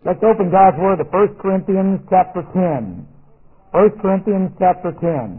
Let's open God's Word to 1 Corinthians chapter 10. 1 Corinthians chapter 10.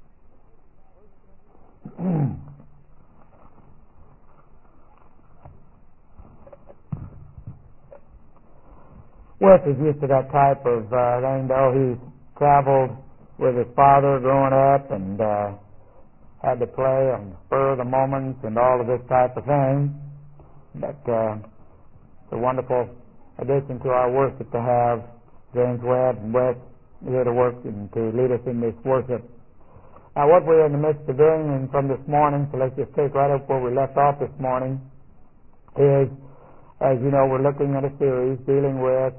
Wes is used to that type of thing, though. He's traveled with his father growing up and had to play on the spur of the moment and all of this type of thing. But it's a wonderful addition to our worship to have James Webb and Wes here to work and to lead us in this worship. Now, what we're in the midst of doing and from this morning, so let's just take right up where we left off this morning, is, as you know, we're looking at a series dealing with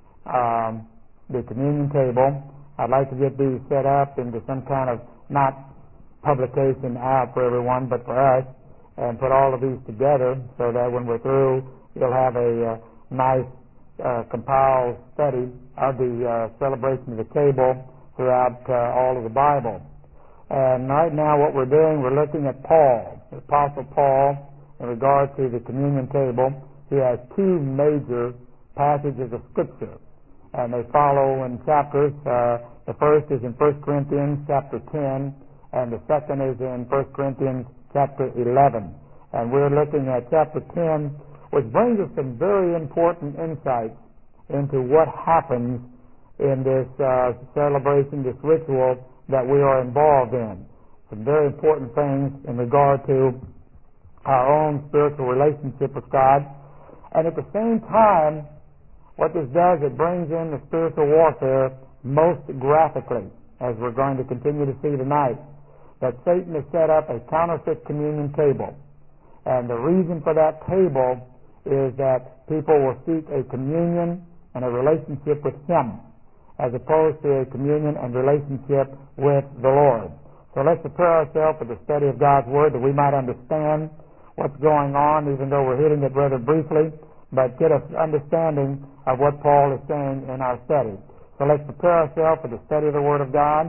the communion table. I'd like to get these set up into some kind of, not publication out for everyone, but for us, and put all of these together so that when we're through, you'll have a nice compiled study of the celebration of the table throughout all of the Bible. And right now what we're doing, we're looking at Paul, the Apostle Paul, in regard to the communion table. He has two major passages of Scripture, and they follow in chapters. The first is in 1 Corinthians chapter 10, and the second is in 1 Corinthians chapter 11. And we're looking at chapter 10, which brings us some very important insights into what happens in this celebration, this ritual that we are involved in. Some very important things in regard to our own spiritual relationship with God. And at the same time, what this does, it brings in the spiritual warfare most graphically, as we're going to continue to see tonight, that Satan has set up a counterfeit communion table. And the reason for that table is that people will seek a communion and a relationship with Him, as opposed to a communion and relationship with the Lord. So let's prepare ourselves for the study of God's Word that we might understand what's going on, even though we're hitting it rather briefly, but get an understanding of what Paul is saying in our study. So let's prepare ourselves for the study of the Word of God.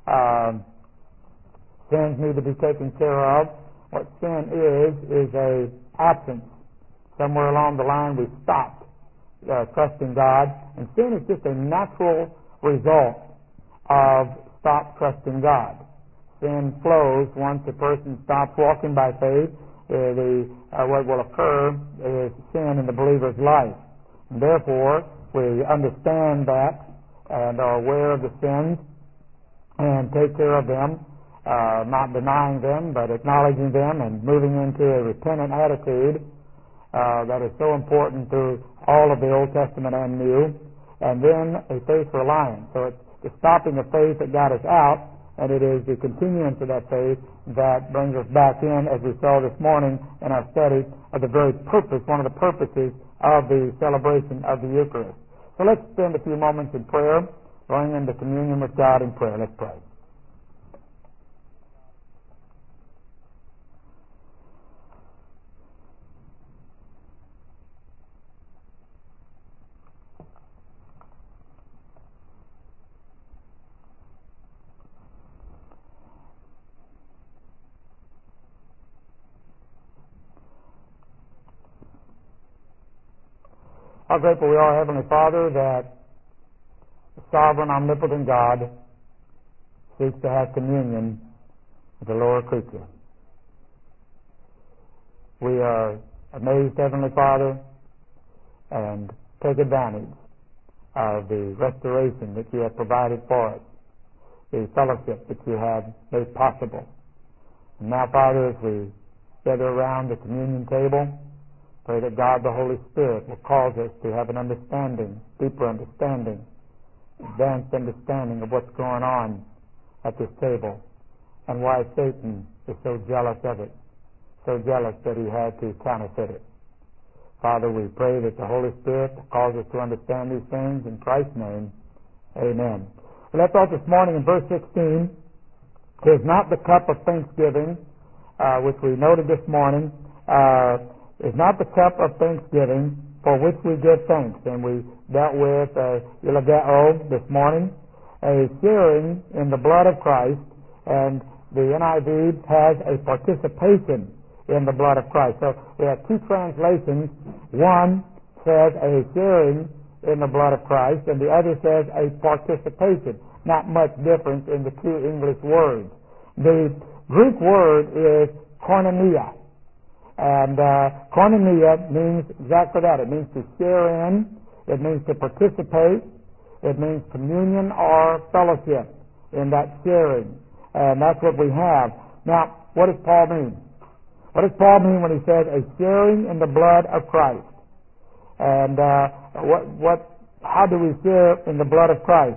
Sins need to be taken care of. What sin is a absence. Somewhere along the line we stopped trusting God, and sin is just a natural result of stop trusting God. Sin flows once a person stops walking by faith. What will occur is sin in the believer's life. And therefore, we understand that and are aware of the sins and take care of them, not denying them, but acknowledging them and moving into a repentant attitude that is so important through all of the Old Testament and New, and then a faith reliance. So it's the stopping of faith that got us out, and it is the continuance of that faith that brings us back in, as we saw this morning in our study of the very purpose, one of the purposes of the celebration of the Eucharist. So let's spend a few moments in prayer, going into communion with God in prayer. Let's pray. How grateful we are, Heavenly Father, that the sovereign, omnipotent God seeks to have communion with the lower creature. We are amazed, Heavenly Father, and take advantage of the restoration that you have provided for us, the fellowship that you have made possible. And now, Father, as we gather around the communion table, pray that God the Holy Spirit will cause us to have an understanding, deeper understanding, advanced understanding of what's going on at this table and why Satan is so jealous of it, so jealous that he had to counterfeit it. Father, we pray that the Holy Spirit will cause us to understand these things in Christ's name. Amen. We left off this morning in verse 16. It is not the cup of thanksgiving, which we noted this morning, is not the cup of thanksgiving for which we give thanks. And we dealt with eulogeo this morning, a sharing in the blood of Christ, and the NIV has a participation in the blood of Christ. So we have two translations. One says a sharing in the blood of Christ, and the other says a participation. Not much difference in the two English words. The Greek word is koinonia, and koinonia means exactly that. It means to share in, it means to participate, it means communion or fellowship in that sharing, and that's what we have. Now, what does Paul mean? What does Paul mean when he says a sharing in the blood of Christ? And how do we share in the blood of Christ?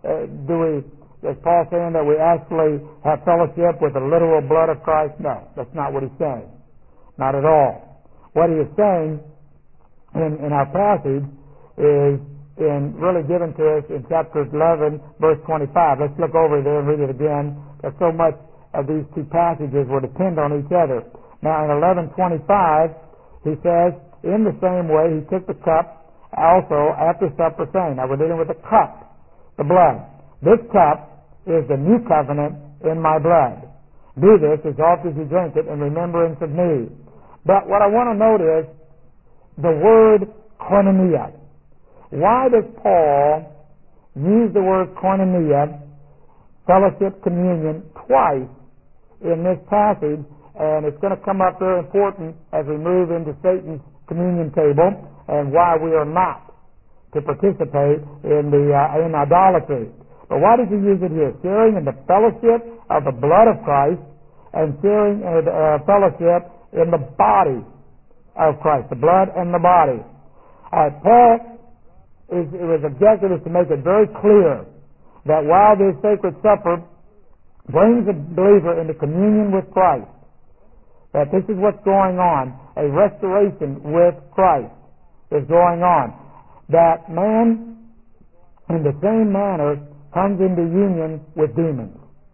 Is Paul saying that we actually have fellowship with the literal blood of Christ? No, that's not what he's saying. Not at all. What he is saying in our passage is really given to us in chapter 11, verse 25. Let's look over there and read it again, because so much of these two passages will depend on each other. Now, in 11:25, he says, in the same way, he took the cup also after supper, saying, now we're dealing with the cup, the blood. This cup is the new covenant in my blood. Do this as often as you drink it in remembrance of me. But what I want to note is the word koinonia. Why does Paul use the word koinonia, fellowship, communion, twice in this passage? And it's going to come up very important as we move into Satan's communion table and why we are not to participate in idolatry. But why does he use it here? Sharing in the fellowship of the blood of Christ and sharing in fellowship in the body of Christ, the blood and the body. Paul his objective is to make it very clear that while this sacred supper brings a believer into communion with Christ, that this is what's going on, a restoration with Christ is going on, that man in the same manner comes into union with demons.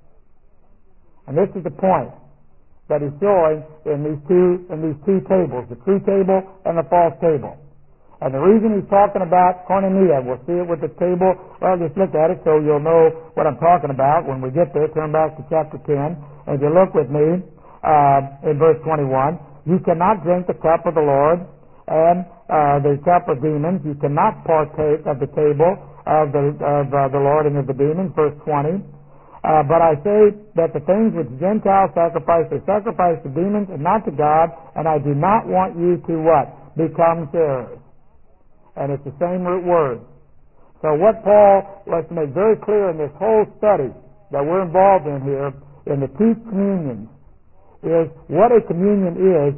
And this is the point that he's showing in these two tables, the true table and the false table. And the reason he's talking about koinonia, we'll see it with the table. Well, just look at it so you'll know what I'm talking about when we get there. Turn back to chapter 10. And if you look with me in verse 21, you cannot drink the cup of the Lord and the cup of demons. You cannot partake of the table of the Lord and of the demons. Verse 20. But I say that the things which Gentiles sacrifice, they sacrifice to demons and not to God, and I do not want you to what? Become sharers. And it's the same root word. So what Paul wants to make very clear in this whole study that we're involved in here, in the two communions, is what a communion is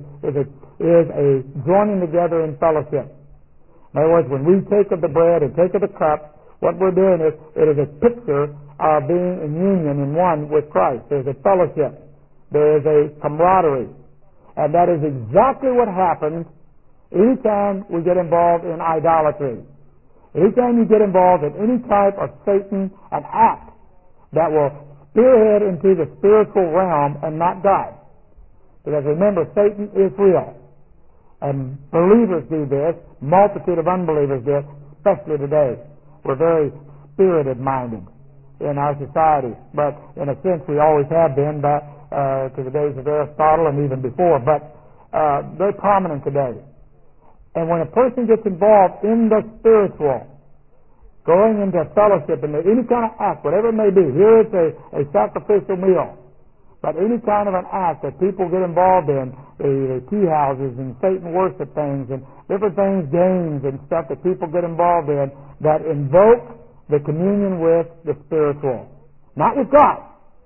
a joining together in fellowship. In other words, when we take of the bread and take of the cup, what we're doing is, it is a picture of being in union in one with Christ. There's a fellowship. There is a camaraderie. And that is exactly what happens anytime we get involved in idolatry. Anytime you get involved in any type of Satan, an act that will spearhead into the spiritual realm and not God. Because remember, Satan is real. And believers do this, multitude of unbelievers do it, especially today. We're very spirited-minded in our society. But in a sense, we always have been back to the days of Aristotle and even before. But very prominent today. And when a person gets involved in the spiritual, going into fellowship, into any kind of act, whatever it may be, here it's a sacrificial meal, but any kind of an act that people get involved in, the tea houses and Satan worship things and different things, games and stuff that people get involved in that invoke the communion with the spiritual. Not with God,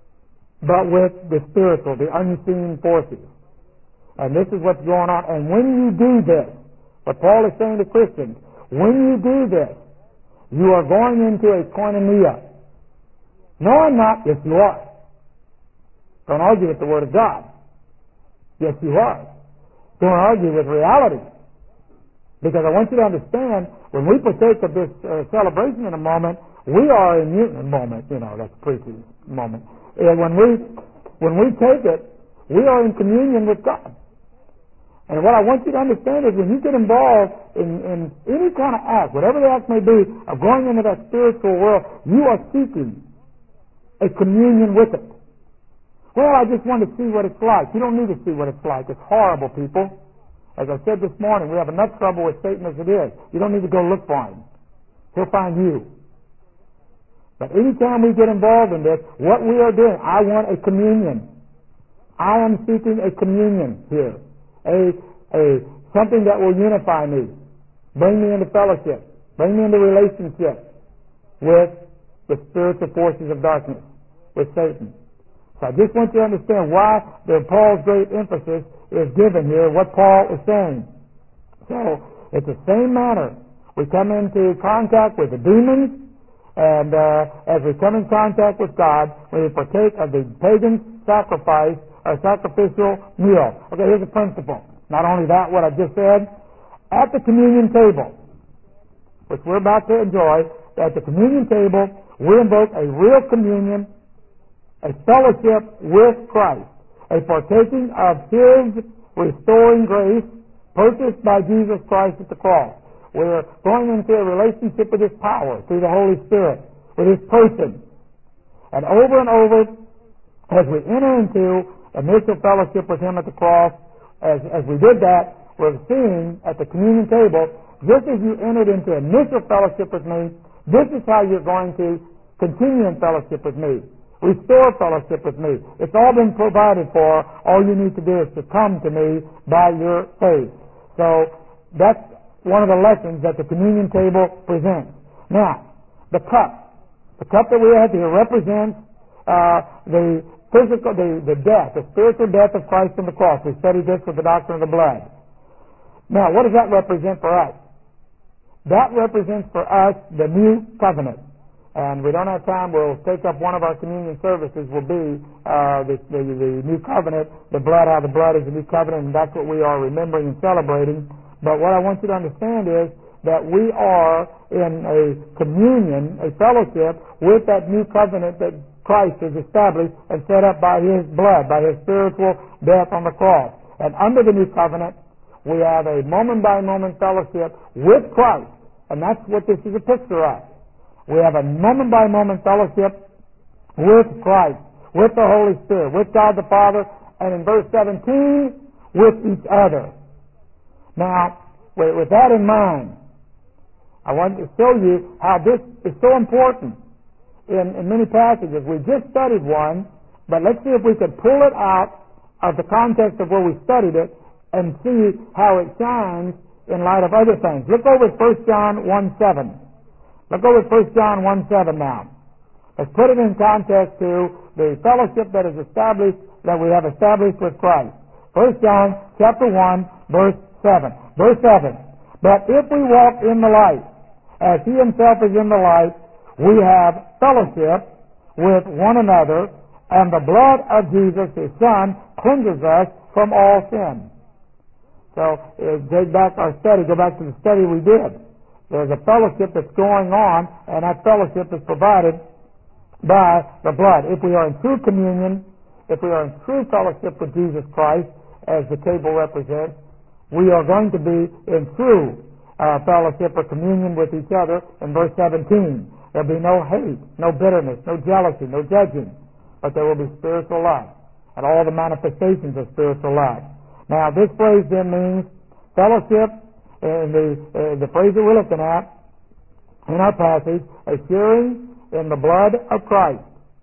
but with the spiritual, the unseen forces. And this is what's going on. And when you do this, what Paul is saying to Christians, when you do this, you are going into a koinonia. No, I'm not. Yes, you are. Don't argue with the Word of God. Yes, you are. Don't argue with reality. Because I want you to understand, when we partake of this celebration in a moment, we are in union. Moment, that's preaching moment. And when we take it, we are in communion with God. And what I want you to understand is when you get involved in any kind of act, whatever the act may be, of going into that spiritual world, you are seeking a communion with it. Well, I just want to see what it's like. You don't need to see what it's like. It's horrible, people. As I said this morning, we have enough trouble with Satan as it is. You don't need to go look for him. He'll find you. But anytime we get involved in this, what we are doing, I want a communion. I am seeking a communion here. Something that will unify me. Bring me into fellowship. Bring me into relationship with the spiritual forces of darkness, with Satan. So I just want you to understand why Paul's great emphasis is given here, what Paul is saying. So it's the same manner. We come into contact with the demons, and as we come in contact with God, we partake of the pagan sacrifice or sacrificial meal. Okay, here's a principle. Not only that, what I just said, at the communion table, which we're about to enjoy, at the communion table, we invoke a real communion, a fellowship with Christ, a partaking of His restoring grace purchased by Jesus Christ at the cross. We're going into a relationship with His power through the Holy Spirit, with His person. And over, as we enter into initial fellowship with Him at the cross, as we did that, we're seeing at the communion table, just as you entered into initial fellowship with me, this is how you're going to continue in fellowship with me. Restore fellowship with me. It's all been provided for. All you need to do is to come to me by your faith. So that's one of the lessons that the communion table presents. Now, the cup that we have here represents the death, the spiritual death of Christ on the cross. We studied this with the doctrine of the blood. Now, what does that represent for us? That represents for us the new covenant. And we don't have time. We'll take up one of our communion services will be the new covenant, the blood, how the blood is the new covenant, and that's what we are remembering and celebrating. But what I want you to understand is that we are in a communion, a fellowship with that new covenant that Christ has established and set up by His blood, by His spiritual death on the cross. And under the new covenant, we have a moment-by-moment fellowship with Christ. And that's what this is a picture of. We have a moment-by-moment fellowship with Christ, with the Holy Spirit, with God the Father, and in verse 17, with each other. Now, with that in mind, I want to show you how this is so important in many passages. We just studied one, but let's see if we could pull it out of the context of where we studied it and see how it shines in light of other things. Look over at 1 John 1:7. Look over at 1 John 1:7 now. Let's put it in context to the fellowship that is established, that we have established with Christ. 1 John chapter 1, verse 7. Verse 7. But if we walk in the light, as He Himself is in the light, we have fellowship with one another, and the blood of Jesus, His Son, cleanses us from all sin. So, take back our study, go back to the study we did. There's a fellowship that's going on, and that fellowship is provided by the blood. If we are in true communion, if we are in true fellowship with Jesus Christ, as the table represents, we are going to be in true fellowship or communion with each other in verse 17. There'll be no hate, no bitterness, no jealousy, no judging, but there will be spiritual love and all the manifestations of spiritual love. Now, this phrase then means fellowship. And the phrase that we're looking at in our passage, a sharing in the blood of Christ.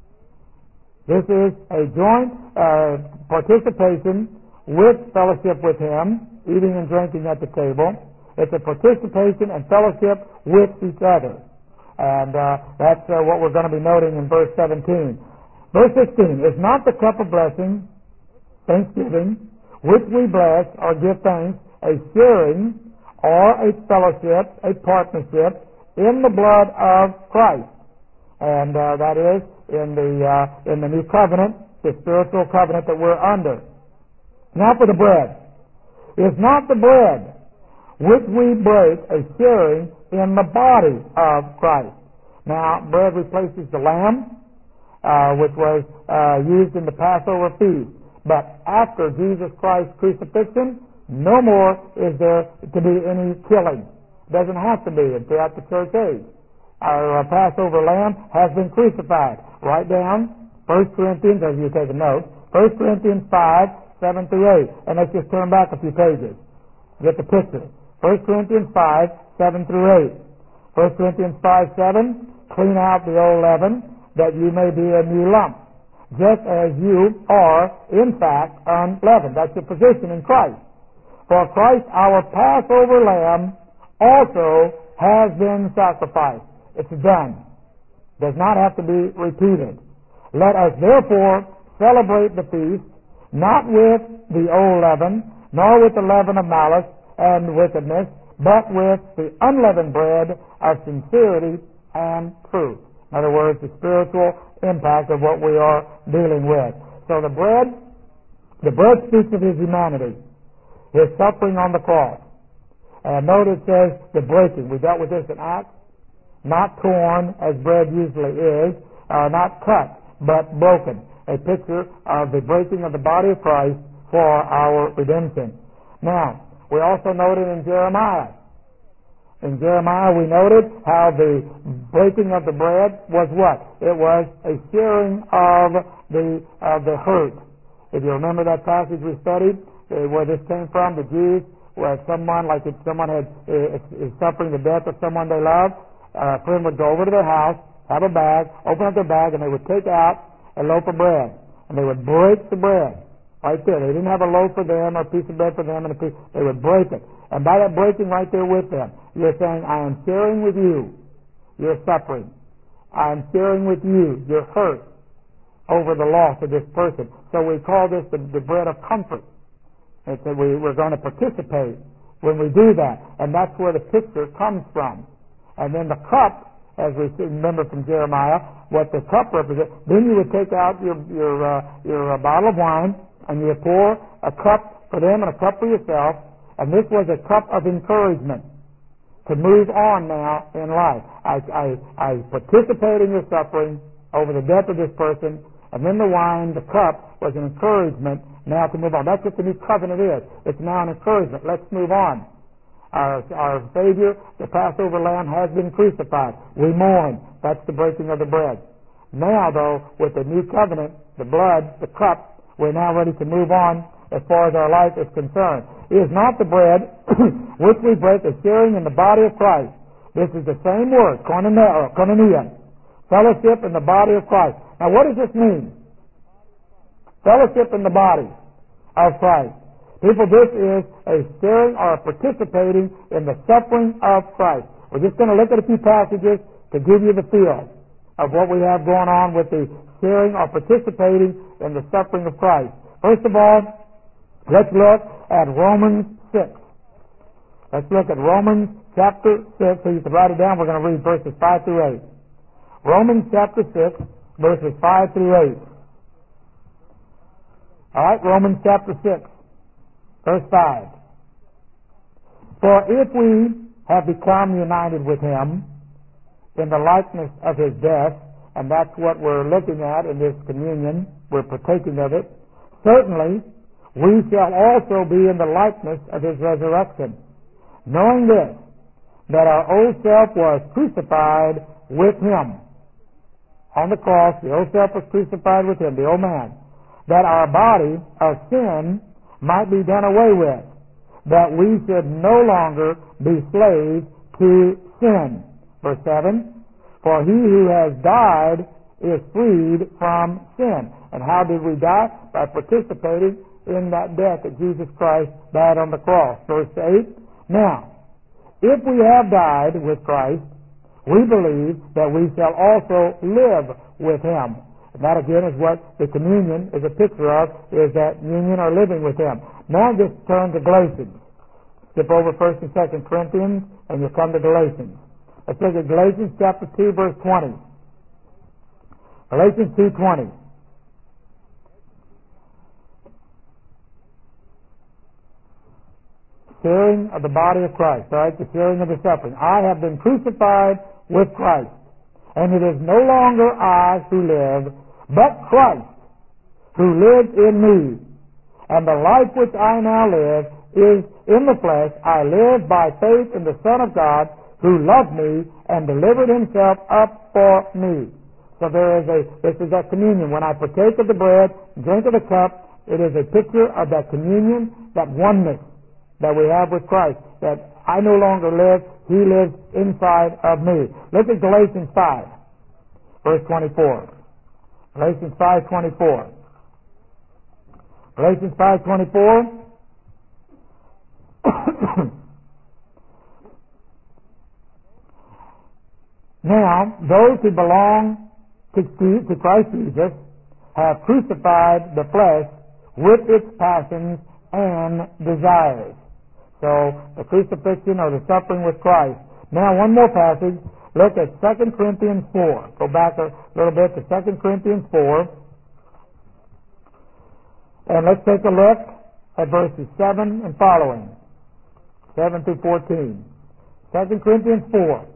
This is a joint participation with fellowship with Him, eating and drinking at the table. It's a participation and fellowship with each other. And that's what we're going to be noting in verse 17. Verse 16, is not the cup of blessing, thanksgiving, which we bless or give thanks, a sharing or a fellowship, a partnership in the blood of Christ. And that is in the new covenant, the spiritual covenant that we're under. Now for the bread. Is not the bread which we break a sharing in the body of Christ. Now, bread replaces the lamb, which was used in the Passover feast. But after Jesus Christ's crucifixion, no more is there to be any killing. It doesn't have to be throughout the church age. Our Passover lamb has been crucified. Write down 1 Corinthians, as you take a note, 1 Corinthians 5, 7 through 8. And let's just turn back a few pages. Get the picture. 1 Corinthians 5, 7 through 8. 1 Corinthians 5:7, clean out the old leaven, that you may be a new lump, just as you are, in fact, unleavened. That's your position in Christ. For Christ, our Passover lamb, also has been sacrificed. It's done. Does not have to be repeated. Let us therefore celebrate the feast, not with the old leaven, nor with the leaven of malice and wickedness, but with the unleavened bread of sincerity and truth. In other words, the spiritual impact of what we are dealing with. So the bread speaks of his humanity, his suffering on the cross. And notice it says the breaking. We dealt with this in Acts. Not torn, as bread usually is, not cut, but broken. A picture of the breaking of the body of Christ for our redemption. Now, we also noted in Jeremiah. In Jeremiah we noted how the breaking of the bread was what? It was a sharing of the hurt. If you remember that passage we studied, where this came from, the Jews, where someone, like if someone is suffering the death of someone they love, a friend would go over to their house, have a bag, open up their bag, and they would take out a loaf of bread, and they would break the bread right there. They didn't have a loaf for them or a piece of bread for them, and they would break it. And by that breaking right there with them, you're saying, I am sharing with you your suffering. I am sharing with you your hurt over the loss of this person. So we call this the bread of comfort. And so we're going to participate when we do that. And that's where the picture comes from. And then the cup, as we remember from Jeremiah, what the cup represents, then you would take out your bottle of wine, and you would pour a cup for them and a cup for yourself, and this was a cup of encouragement to move on now in life. I participate in your suffering over the death of this person, and then the wine, the cup, was an encouragement now to move on. That's what the new covenant is. It's now an encouragement. Let's move on. Our Savior, the Passover lamb, has been crucified. We mourn. That's the breaking of the bread. Now, though, with the new covenant, the blood, the cup, we're now ready to move on as far as our life is concerned. It is not the bread which we break as sharing in the body of Christ. This is the same word, koinonia, fellowship in the body of Christ. Now, what does this mean? Fellowship in the body of Christ. People, this is a sharing or a participating in the suffering of Christ. We're just going to look at a few passages to give you the feel of what we have going on with the sharing or participating in the suffering of Christ. First of all, let's look at Romans 6. Let's look at Romans chapter 6. So you can write it down. We're going to read verses 5 through 8. Romans chapter 6, verses 5 through 8. All right, Romans chapter 6. Verse 5. For if we have become united with him in the likeness of his death, and that's what we're looking at in this communion, we're partaking of it, certainly we shall also be in the likeness of his resurrection, knowing this, that our old self was crucified with him. On the cross, the old self was crucified with him, the old man, that our body of sin might be done away with, that we should no longer be slaves to sin. Verse 7, for he who has died is freed from sin. And how did we die? By participating in that death that Jesus Christ died on the cross. Verse 8, now, if we have died with Christ, we believe that we shall also live with him. And that again is what the communion is a picture of, is that union or living with him. Now just turn to Galatians. Skip over 1st and 2nd Corinthians, and you'll come to Galatians. Let's look at Galatians chapter 2, verse 20. Galatians 2:20. Sharing of the body of Christ, all right, the sharing of the suffering. I have been crucified with Christ, and it is no longer I who live, but Christ who lives in me. And the life which I now live is in the flesh. I live by faith in the Son of God, who loved me and delivered himself up for me. So this is that communion. When I partake of the bread, drink of the cup, it is a picture of that communion, that oneness that we have with Christ, that I no longer live, He lives inside of me. Look at Galatians 5, verse 24. Galatians 5:24. Galatians 5:24. Now, those who belong to Christ Jesus have crucified the flesh with its passions and desires. So, the crucifixion or the suffering with Christ. Now, one more passage. Look at 2 Corinthians 4. Go back a little bit to 2 Corinthians 4. And let's take a look at verses 7 and following. 7 through 14. 2 Corinthians 4.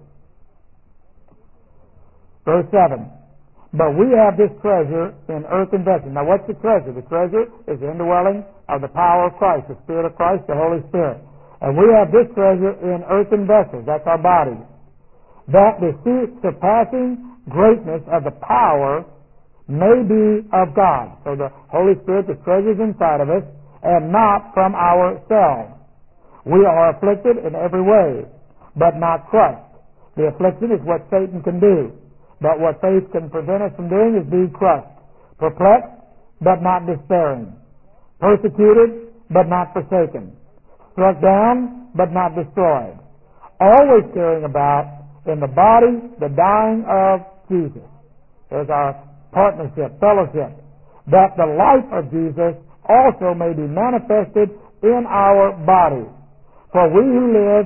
Verse 7. But we have this treasure in earthen vessels. Now what's the treasure? The treasure is the indwelling of the power of Christ, the Spirit of Christ, the Holy Spirit. And we have this treasure in earthen vessels. That's our bodies. That the surpassing greatness of the power may be of God. So the Holy Spirit, the treasure is inside of us, and not from ourselves. We are afflicted in every way, but not crushed. The affliction is what Satan can do. But what faith can prevent us from doing is being crushed. Perplexed, but not despairing. Persecuted, but not forsaken. Struck down, but not destroyed. Always carrying about in the body the dying of Jesus. There's our partnership, fellowship. That the life of Jesus also may be manifested in our body. For we who live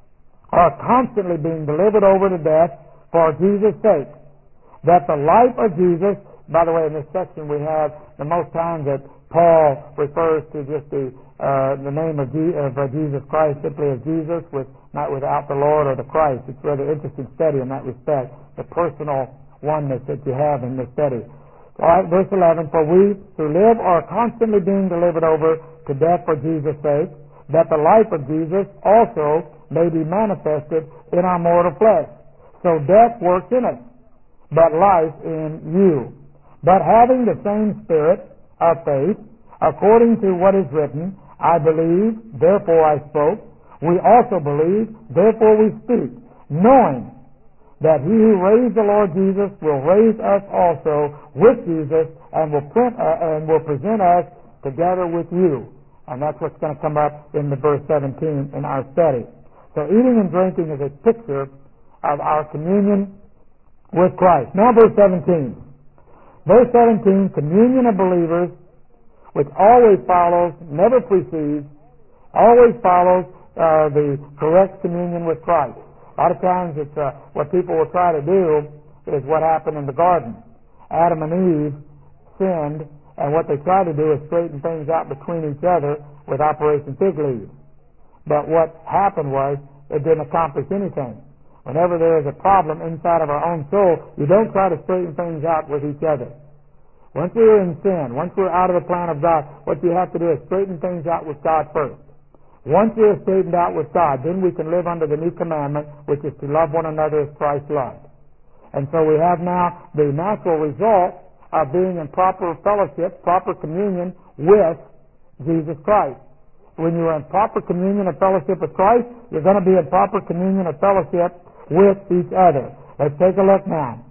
are constantly being delivered over to death for Jesus' sake. That the life of Jesus, by the way, in this section we have the most times that Paul refers to just the name of Jesus Christ simply as Jesus, not without the Lord or the Christ. It's a rather interesting study in that respect, the personal oneness that you have in this study. All right, verse 11, for we who live are constantly being delivered over to death for Jesus' sake, that the life of Jesus also may be manifested in our mortal flesh. So death works in us, but life in you. But having the same spirit of faith, according to what is written, I believe, therefore I spoke. We also believe, therefore we speak, knowing that he who raised the Lord Jesus will raise us also with Jesus and will present us together with you. And that's what's going to come up in the verse 17 in our study. So eating and drinking is a picture of our communion with Christ. Now verse 17. Verse 17, communion of believers, which always follows, never precedes, always follows the correct communion with Christ. A lot of times it's what people will try to do is what happened in the garden. Adam and Eve sinned, and what they try to do is straighten things out between each other with Operation Fig Leaf. But what happened was it didn't accomplish anything. Whenever there is a problem inside of our own soul, you don't try to straighten things out with each other. Once we're in sin, once we're out of the plan of God, what you have to do is straighten things out with God first. Once we're straightened out with God, then we can live under the new commandment, which is to love one another as Christ loved. And so we have now the natural result of being in proper fellowship, proper communion with Jesus Christ. When you're in proper communion and fellowship with Christ, you're going to be in proper communion and fellowship with each other. Let's take a look now.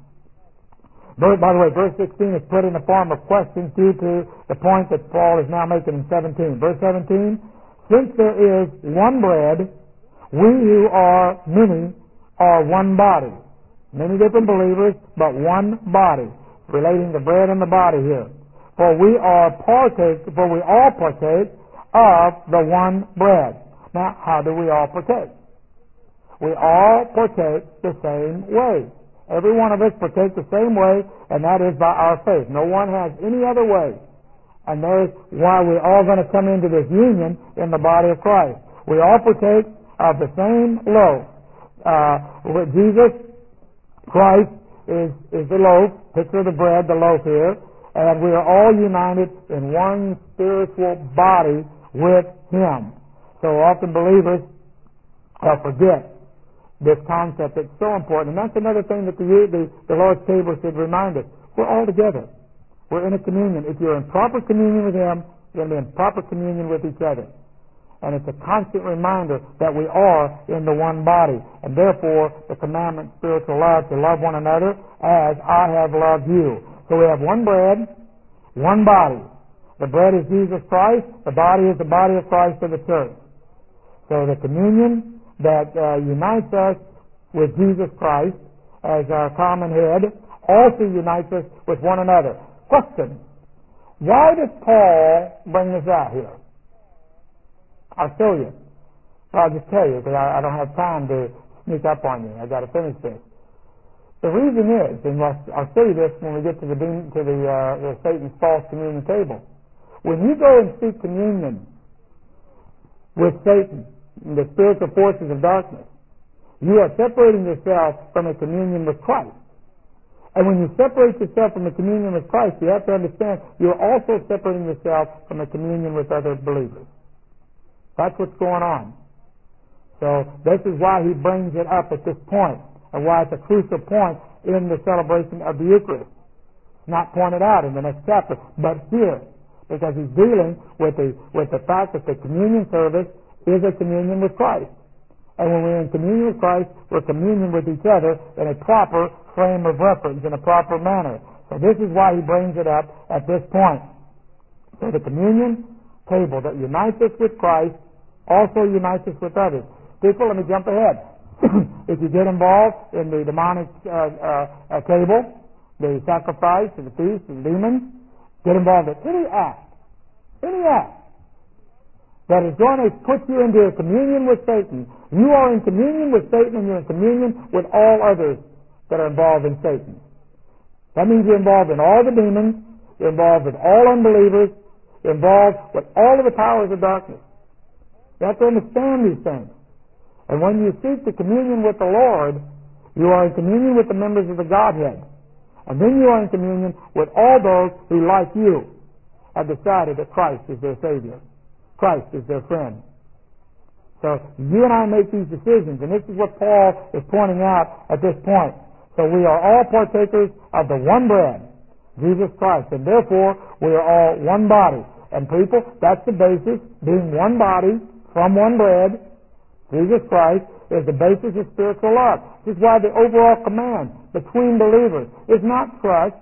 By the way, verse 16 is put in the form of questions due to the point that Paul is now making in 17. Verse 17, since there is one bread, we who are many are one body. Many different believers, but one body. Relating the bread and the body here. For we all partake of the one bread. Now, how do we all partake? We all partake the same way. Every one of us partakes the same way, and that is by our faith. No one has any other way. And that is why we're all going to come into this union in the body of Christ. We all partake of the same loaf. With Jesus Christ is the loaf, picture of the bread, the loaf here, and we are all united in one spiritual body with Him. So often believers forget this concept. It's so important. And that's another thing that the Lord's table should remind us. We're all together. We're in a communion. If you're in proper communion with Him, you're going to be in proper communion with each other. And it's a constant reminder that we are in the one body. And therefore, the commandment, spiritual love, to love one another as I have loved you. So we have one bread, one body. The bread is Jesus Christ. The body is the body of Christ of the church. So the communion that unites us with Jesus Christ as our common head also unites us with one another. Question: why does Paul bring this out here? I'll show you. Well, I'll just tell you because I don't have time to sneak up on you. I've got to finish this. The reason is, and I'll show you this when we get to the Satan's false communion table. When you go and seek communion with Satan, the spiritual forces of darkness, you are separating yourself from a communion with Christ. And when you separate yourself from a communion with Christ, you have to understand you're also separating yourself from a communion with other believers. That's what's going on. So this is why he brings it up at this point, and why it's a crucial point in the celebration of the Eucharist. It's not pointed out in the next chapter, but here, because he's dealing with the fact that the communion service is a communion with Christ. And when we're in communion with Christ, we're communion with each other in a proper frame of reference, in a proper manner. So this is why he brings it up at this point. So the communion table that unites us with Christ also unites us with others. People, let me jump ahead. If you get involved in the demonic table, the sacrifice and the feast and demons, get involved in any act that is going to put you into a communion with Satan, you are in communion with Satan and you're in communion with all others that are involved in Satan. That means you're involved in all the demons, you're involved with all unbelievers, you're involved with all of the powers of darkness. You have to understand these things. And when you seek the communion with the Lord, you are in communion with the members of the Godhead. And then you are in communion with all those who, like you, have decided that Christ is their Savior. Christ is their friend. So you and I make these decisions, and this is what Paul is pointing out at this point. So we are all partakers of the one bread, Jesus Christ, and therefore we are all one body. And people, that's the basis, being one body from one bread, Jesus Christ, is the basis of spiritual love. This is why the overall command between believers is not trust.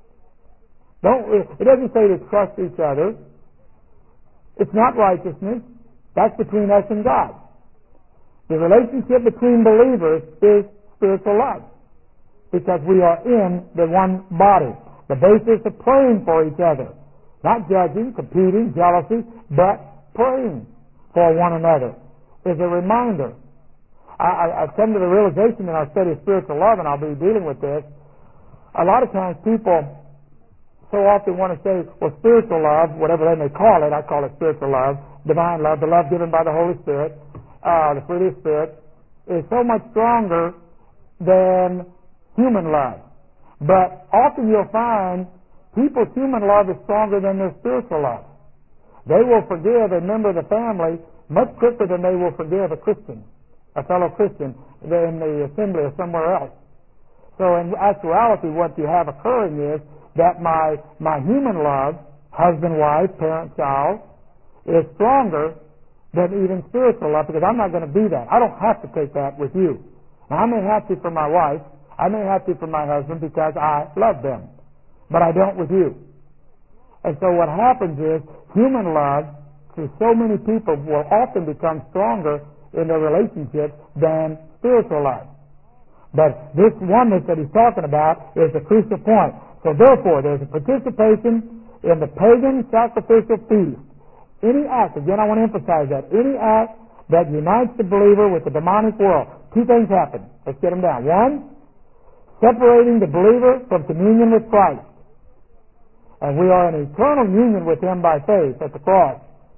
It doesn't say to trust each other. It's not righteousness. That's between us and God. The relationship between believers is spiritual love because we are in the one body. The basis of praying for each other. Not judging, competing, jealousy, but praying for one another is a reminder. I've come to the realization in our study of spiritual love, and I'll be dealing with this. A lot of times people so often want to say, well, spiritual love, whatever they may call it, I call it spiritual love, divine love, the love given by the Holy Spirit, the fruit of the Spirit, is so much stronger than human love. But often you'll find people's human love is stronger than their spiritual love. They will forgive a member of the family much quicker than they will forgive a Christian, a fellow Christian, in the assembly or somewhere else. So in actuality, what you have occurring is that my human love, husband, wife, parent, child, is stronger than even spiritual love because I'm not going to be that. I don't have to take that with you. Now, I may have to for my wife. I may have to for my husband because I love them. But I don't with you. And so what happens is human love to so many people will often become stronger in their relationships than spiritual love. But this oneness that he's talking about is the crucial point. So therefore, there's a participation in the pagan sacrificial feast. Any act, again I want to emphasize that, any act that unites the believer with the demonic world, two things happen. Let's get them down. One, separating the believer from communion with Christ. And we are in eternal union with Him by faith at the cross.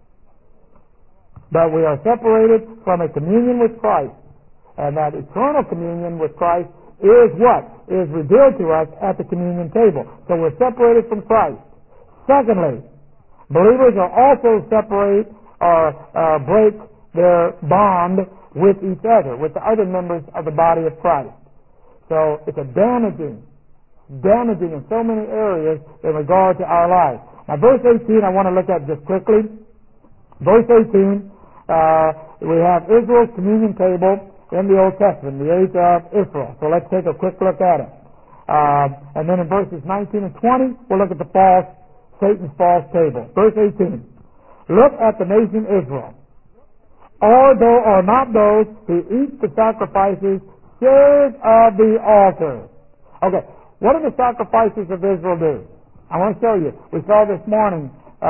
But we are separated from a communion with Christ. And that eternal communion with Christ is what? Is revealed to us at the communion table. So we're separated from Christ. Secondly, believers are also separate or break their bond with each other, with the other members of the body of Christ. So it's a damaging in so many areas in regard to our life. Now verse 18 I want to look at just quickly. Verse 18, We have Israel's communion table in the Old Testament, the age of Israel. So let's take a quick look at it. And then in verses 19 and 20, we'll look at Satan's false table. Verse 18. Look at the nation Israel. Or not those who eat the sacrifices, sharers of the altar. Okay, what do the sacrifices of Israel do? I want to show you. We saw this morning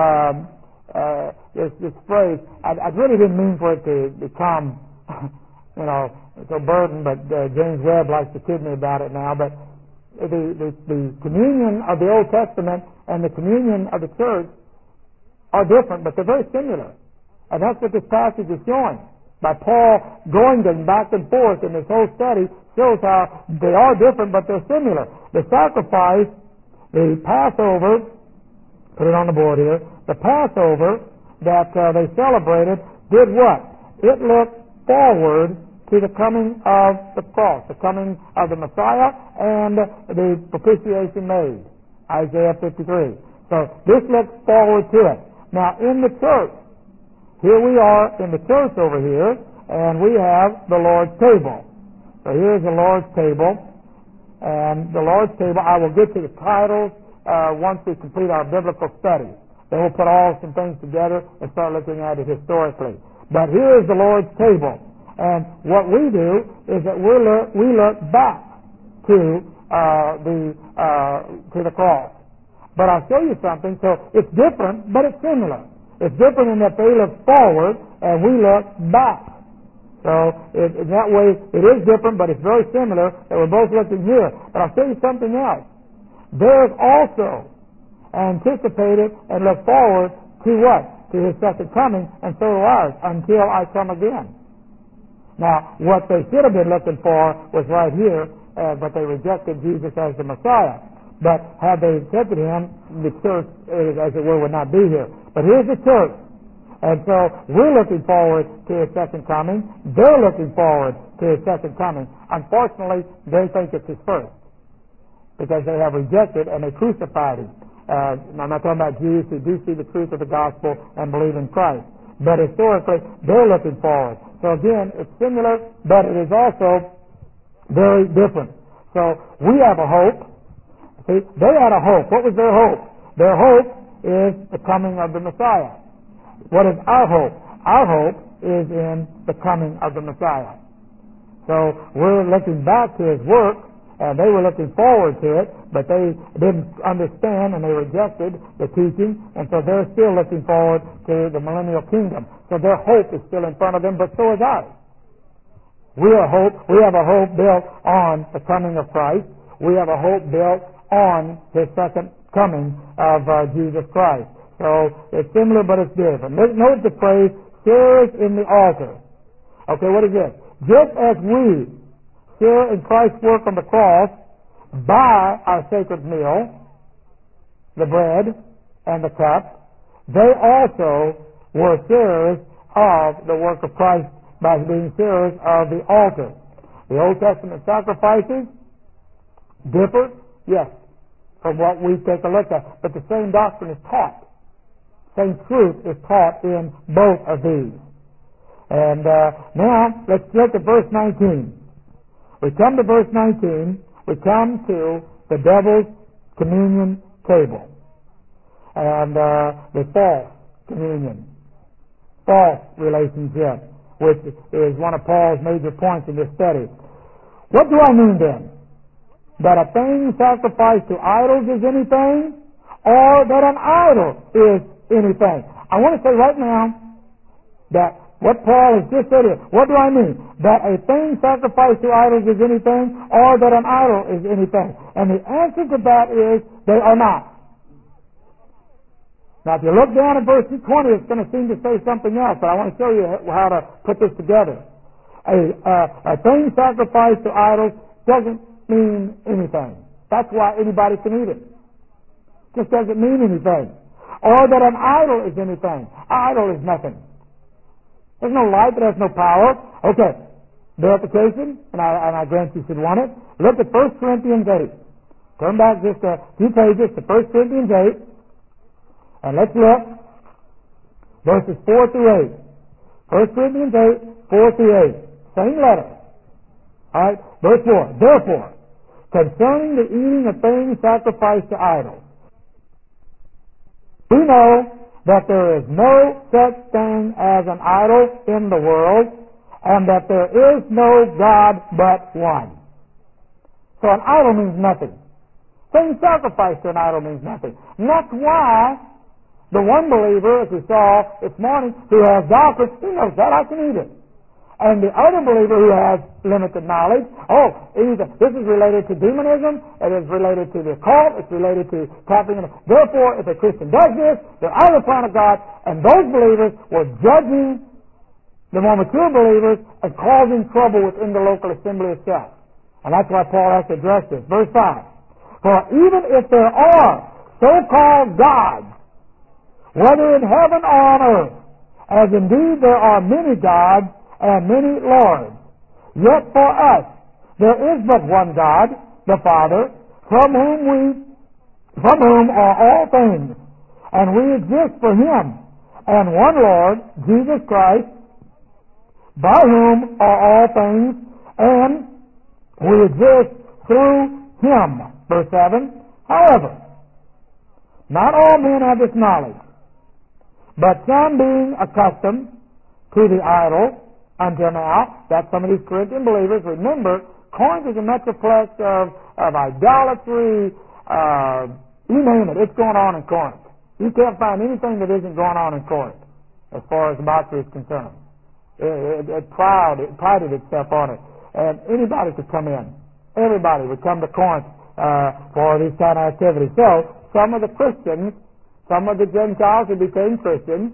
this phrase. I really didn't mean for it to become, so burdened, but James Webb likes to kid me about it now. But the communion of the Old Testament and the communion of the church are different, but they're very similar. And that's what this passage is showing. By Paul going back and forth in this whole study shows how they are different, but they're similar. The sacrifice, the Passover, put it on the board here, the Passover that they celebrated did what? It looked forward to the coming of the cross, the coming of the Messiah, and the propitiation made. Isaiah 53. So this looks forward to it. Now in the church, here we are in the church over here, and we have the Lord's table. So here's the Lord's table, and the Lord's table, I will get to the titles once we complete our biblical study. Then we'll put all some things together and start looking at it historically. But here is the Lord's table, and what we do is that we look back to the cross. But I'll show you something. So it's different, but it's similar. It's different in that they look forward and we look back. So in that way, it is different, but it's very similar that we're both looking here. But I'll show you something else. There's also anticipated and look forward to what? To His second coming, and so do ours, until I come again. Now, what they should have been looking for was right here, but they rejected Jesus as the Messiah. But had they accepted Him, the church, as it were, would not be here. But here's the church. And so we're looking forward to His second coming. They're looking forward to His second coming. Unfortunately, they think it's His first, because they have rejected and they crucified Him. I'm not talking about Jews who do see the truth of the gospel and believe in Christ. But historically, they're looking forward. So again, it's similar, but it is also very different. So we have a hope. See, they had a hope. What was their hope? Their hope is the coming of the Messiah. What is our hope? Our hope is in the coming of the Messiah. So we're looking back to His work, and they were looking forward to it, but they didn't understand and they rejected the teaching, and so they're still looking forward to the millennial kingdom. So their hope is still in front of them, but so is ours. We have a hope built on the coming of Christ. We have a hope built on His second coming of Jesus Christ. So it's similar, but it's different. Note the phrase, sharers in the altar. Okay, what is this? Just as we share in Christ's work on the cross by our sacred meal, the bread and the cup, they also were sharers of the work of Christ by being sharers of the altar. The Old Testament sacrifices differ, yes, from what we take a look at. But the same doctrine is taught. Same truth is taught in both of these. And now, let's look at verse 19. We come to verse 19. We come to the devil's communion table. And the false communion. False relationship, which is one of Paul's major points in this study. What do I mean then? That a thing sacrificed to idols is anything, or that an idol is anything? I want to say right now that what Paul has just said here, what do I mean? That a thing sacrificed to idols is anything, or that an idol is anything? And the answer to that is, they are not. Now, if you look down at verse 20, it's going to seem to say something else, but I want to show you how to put this together. A thing sacrificed to idols doesn't mean anything. That's why anybody can eat it. Just doesn't mean anything. Or that an idol is anything. An idol is nothing. There's no light, it has no power. Okay, verification, and I grant you should want it. Look at 1 Corinthians 8. Turn back just a few pages to 1 Corinthians 8, and let's look verses 4 through 8. 1 Corinthians 8, 4 through 8. Same letter. All right, verse 4. Therefore, concerning the eating of things sacrificed to idols, we know that there is no such thing as an idol in the world, and that there is no God but one. So an idol means nothing. Things sacrificed to an idol means nothing. And that's why the one believer, as we saw this morning, who has doctrine, he knows that I can eat it. And the other believer who has limited knowledge, either this is related to demonism, it is related to the occult, it's related to tapping into. Therefore, if a Christian does this, they're out of the plan of God, and those believers were judging the more mature believers and causing trouble within the local assembly itself. And that's why Paul has to address this. Verse 5. For even if there are so-called gods, whether in heaven or on earth, as indeed there are many gods and many lords, yet for us there is but one God, the Father, from whom are all things, and we exist for Him, and one Lord, Jesus Christ, by whom are all things, and we exist through Him. Verse 7. However, not all men have this knowledge, but some being accustomed to the idol until now, that's some of these Corinthian believers. Remember, Corinth is a metroplex of idolatry. You name it, it's going on in Corinth. You can't find anything that isn't going on in Corinth as far as idolatry is concerned. It prided itself on it. And anybody could come in. Everybody would come to Corinth for these kind of activities. So, some of the Christians, some of the Gentiles who became Christians,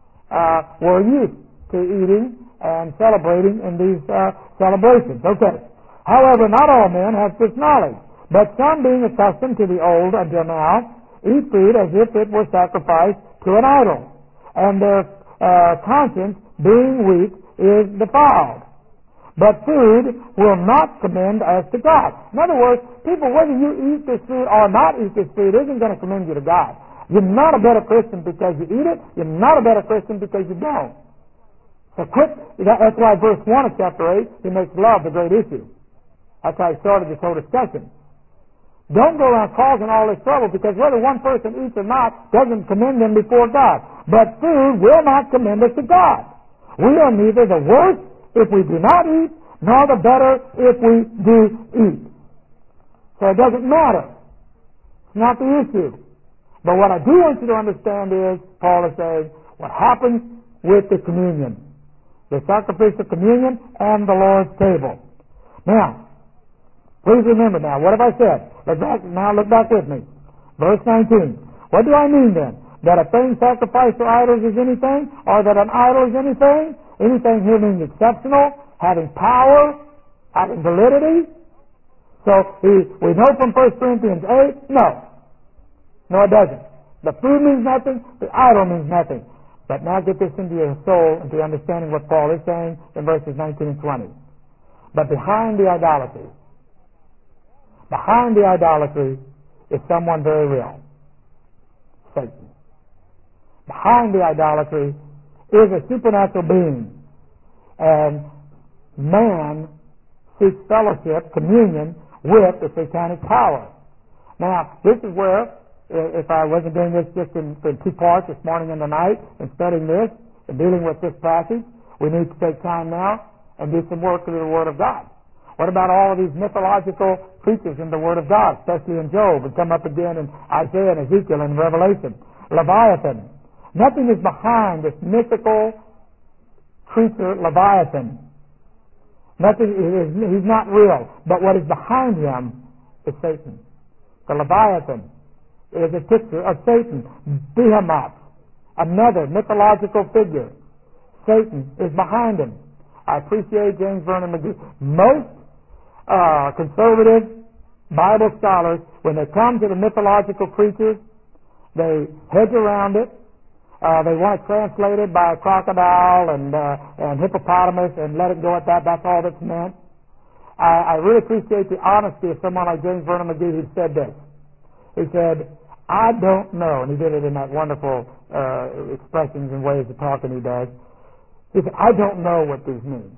were used to eating and celebrating in these celebrations. Okay. However, not all men have this knowledge, but some being accustomed to the old until now, eat food as if it were sacrificed to an idol, and their conscience, being weak, is defiled. But food will not commend us to God. In other words, people, whether you eat this food or not eat this food, isn't going to commend you to God. You're not a better Christian because you eat it. You're not a better Christian because you don't. So that's why verse 1 of chapter 8, he makes love the great issue. That's how he started this whole discussion. Don't go around causing all this trouble, because whether one person eats or not doesn't commend them before God. But food will not commend us to God. We are neither the worse if we do not eat, nor the better if we do eat. So it doesn't matter. It's not the issue. But what I do want you to understand is, Paul is saying, what happens with the communion. The sacrificial communion and the Lord's table. Now, please remember now, what have I said? Now look back with me. Verse 19. What do I mean then? That a thing sacrificed to idols is anything? Or that an idol is anything? Anything here means exceptional, having power, having validity. So we know from 1 Corinthians 8, no. No, it doesn't. The food means nothing, the idol means nothing. But now get this into your soul, into understanding what Paul is saying in verses 19 and 20. But behind the idolatry is someone very real. Satan. Behind the idolatry is a supernatural being. And man seeks fellowship, communion, with the satanic power. Now, this is where, if I wasn't doing this just in two parts, this morning and tonight, and studying this, and dealing with this passage, we need to take time now and do some work through the Word of God. What about all of these mythological creatures in the Word of God, especially in Job, and come up again in Isaiah and Ezekiel and Revelation? Leviathan. Nothing is behind this mythical creature, Leviathan. Nothing. He's not real. But what is behind him is Satan. The Leviathan is a picture of Satan. Behemoth, another mythological figure. Satan is behind him. I appreciate James Vernon McGee. Most conservative Bible scholars, when they come to the mythological creatures, they hedge around it. They want to translate it by a crocodile and hippopotamus and let it go at that. That's all that's meant. I really appreciate the honesty of someone like James Vernon McGee who said this. He said, I don't know, and he did it in that wonderful expressions and ways of talking he does. He said, I don't know what these mean,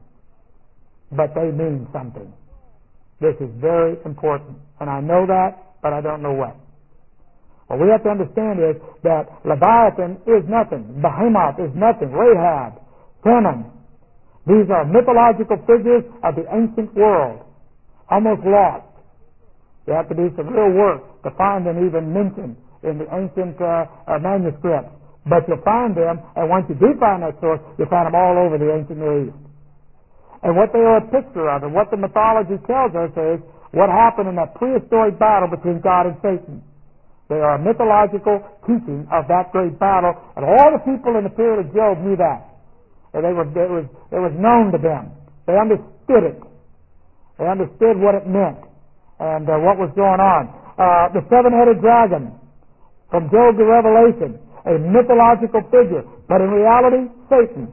but they mean something. This is very important, and I know that, but I don't know what. What we have to understand is that Leviathan is nothing. Behemoth is nothing. Rahab, Canaan. These are mythological figures of the ancient world, almost lost. You have to do some real work to find them even mentioned in the ancient manuscripts. But you'll find them, and once you do find that source, you'll find them all over the ancient Near East. And what they are a picture of, and what the mythology tells us is what happened in that prehistoric battle between God and Satan. They are a mythological teaching of that great battle, and all the people in the period of Job knew that. And it was known to them. They understood it. They understood what it meant and what was going on. The seven-headed dragon, from Job to Revelation, a mythological figure, but in reality, Satan.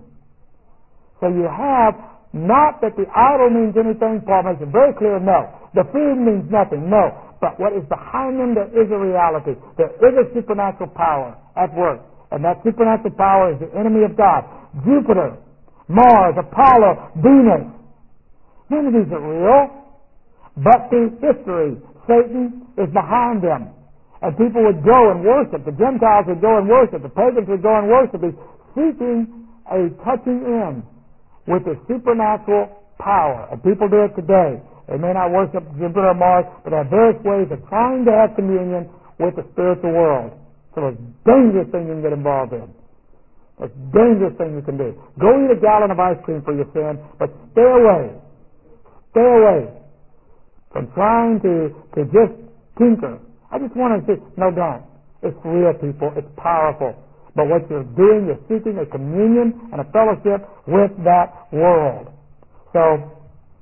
So you have not that the idol means anything. Paul makes it very clear, no. The food means nothing, no. But what is behind them, there is a reality. There is a supernatural power at work. And that supernatural power is the enemy of God. Jupiter, Mars, Apollo, Venus. None of these are real. But through history, Satan is behind them. And people would go and worship. The Gentiles would go and worship. The pagans would go and worship. He's seeking a touching in with the supernatural power. And people do it today. They may not worship Jupiter or Mars, but there are various ways of trying to have communion with the spiritual world. So it's a dangerous thing you can get involved in. It's a dangerous thing you can do. Go eat a gallon of ice cream for your sin, but stay away. Stay away from trying to just tinker. I just want to say, no, don't. It's real, people. It's powerful. But what you're doing, you're seeking a communion and a fellowship with that world. So,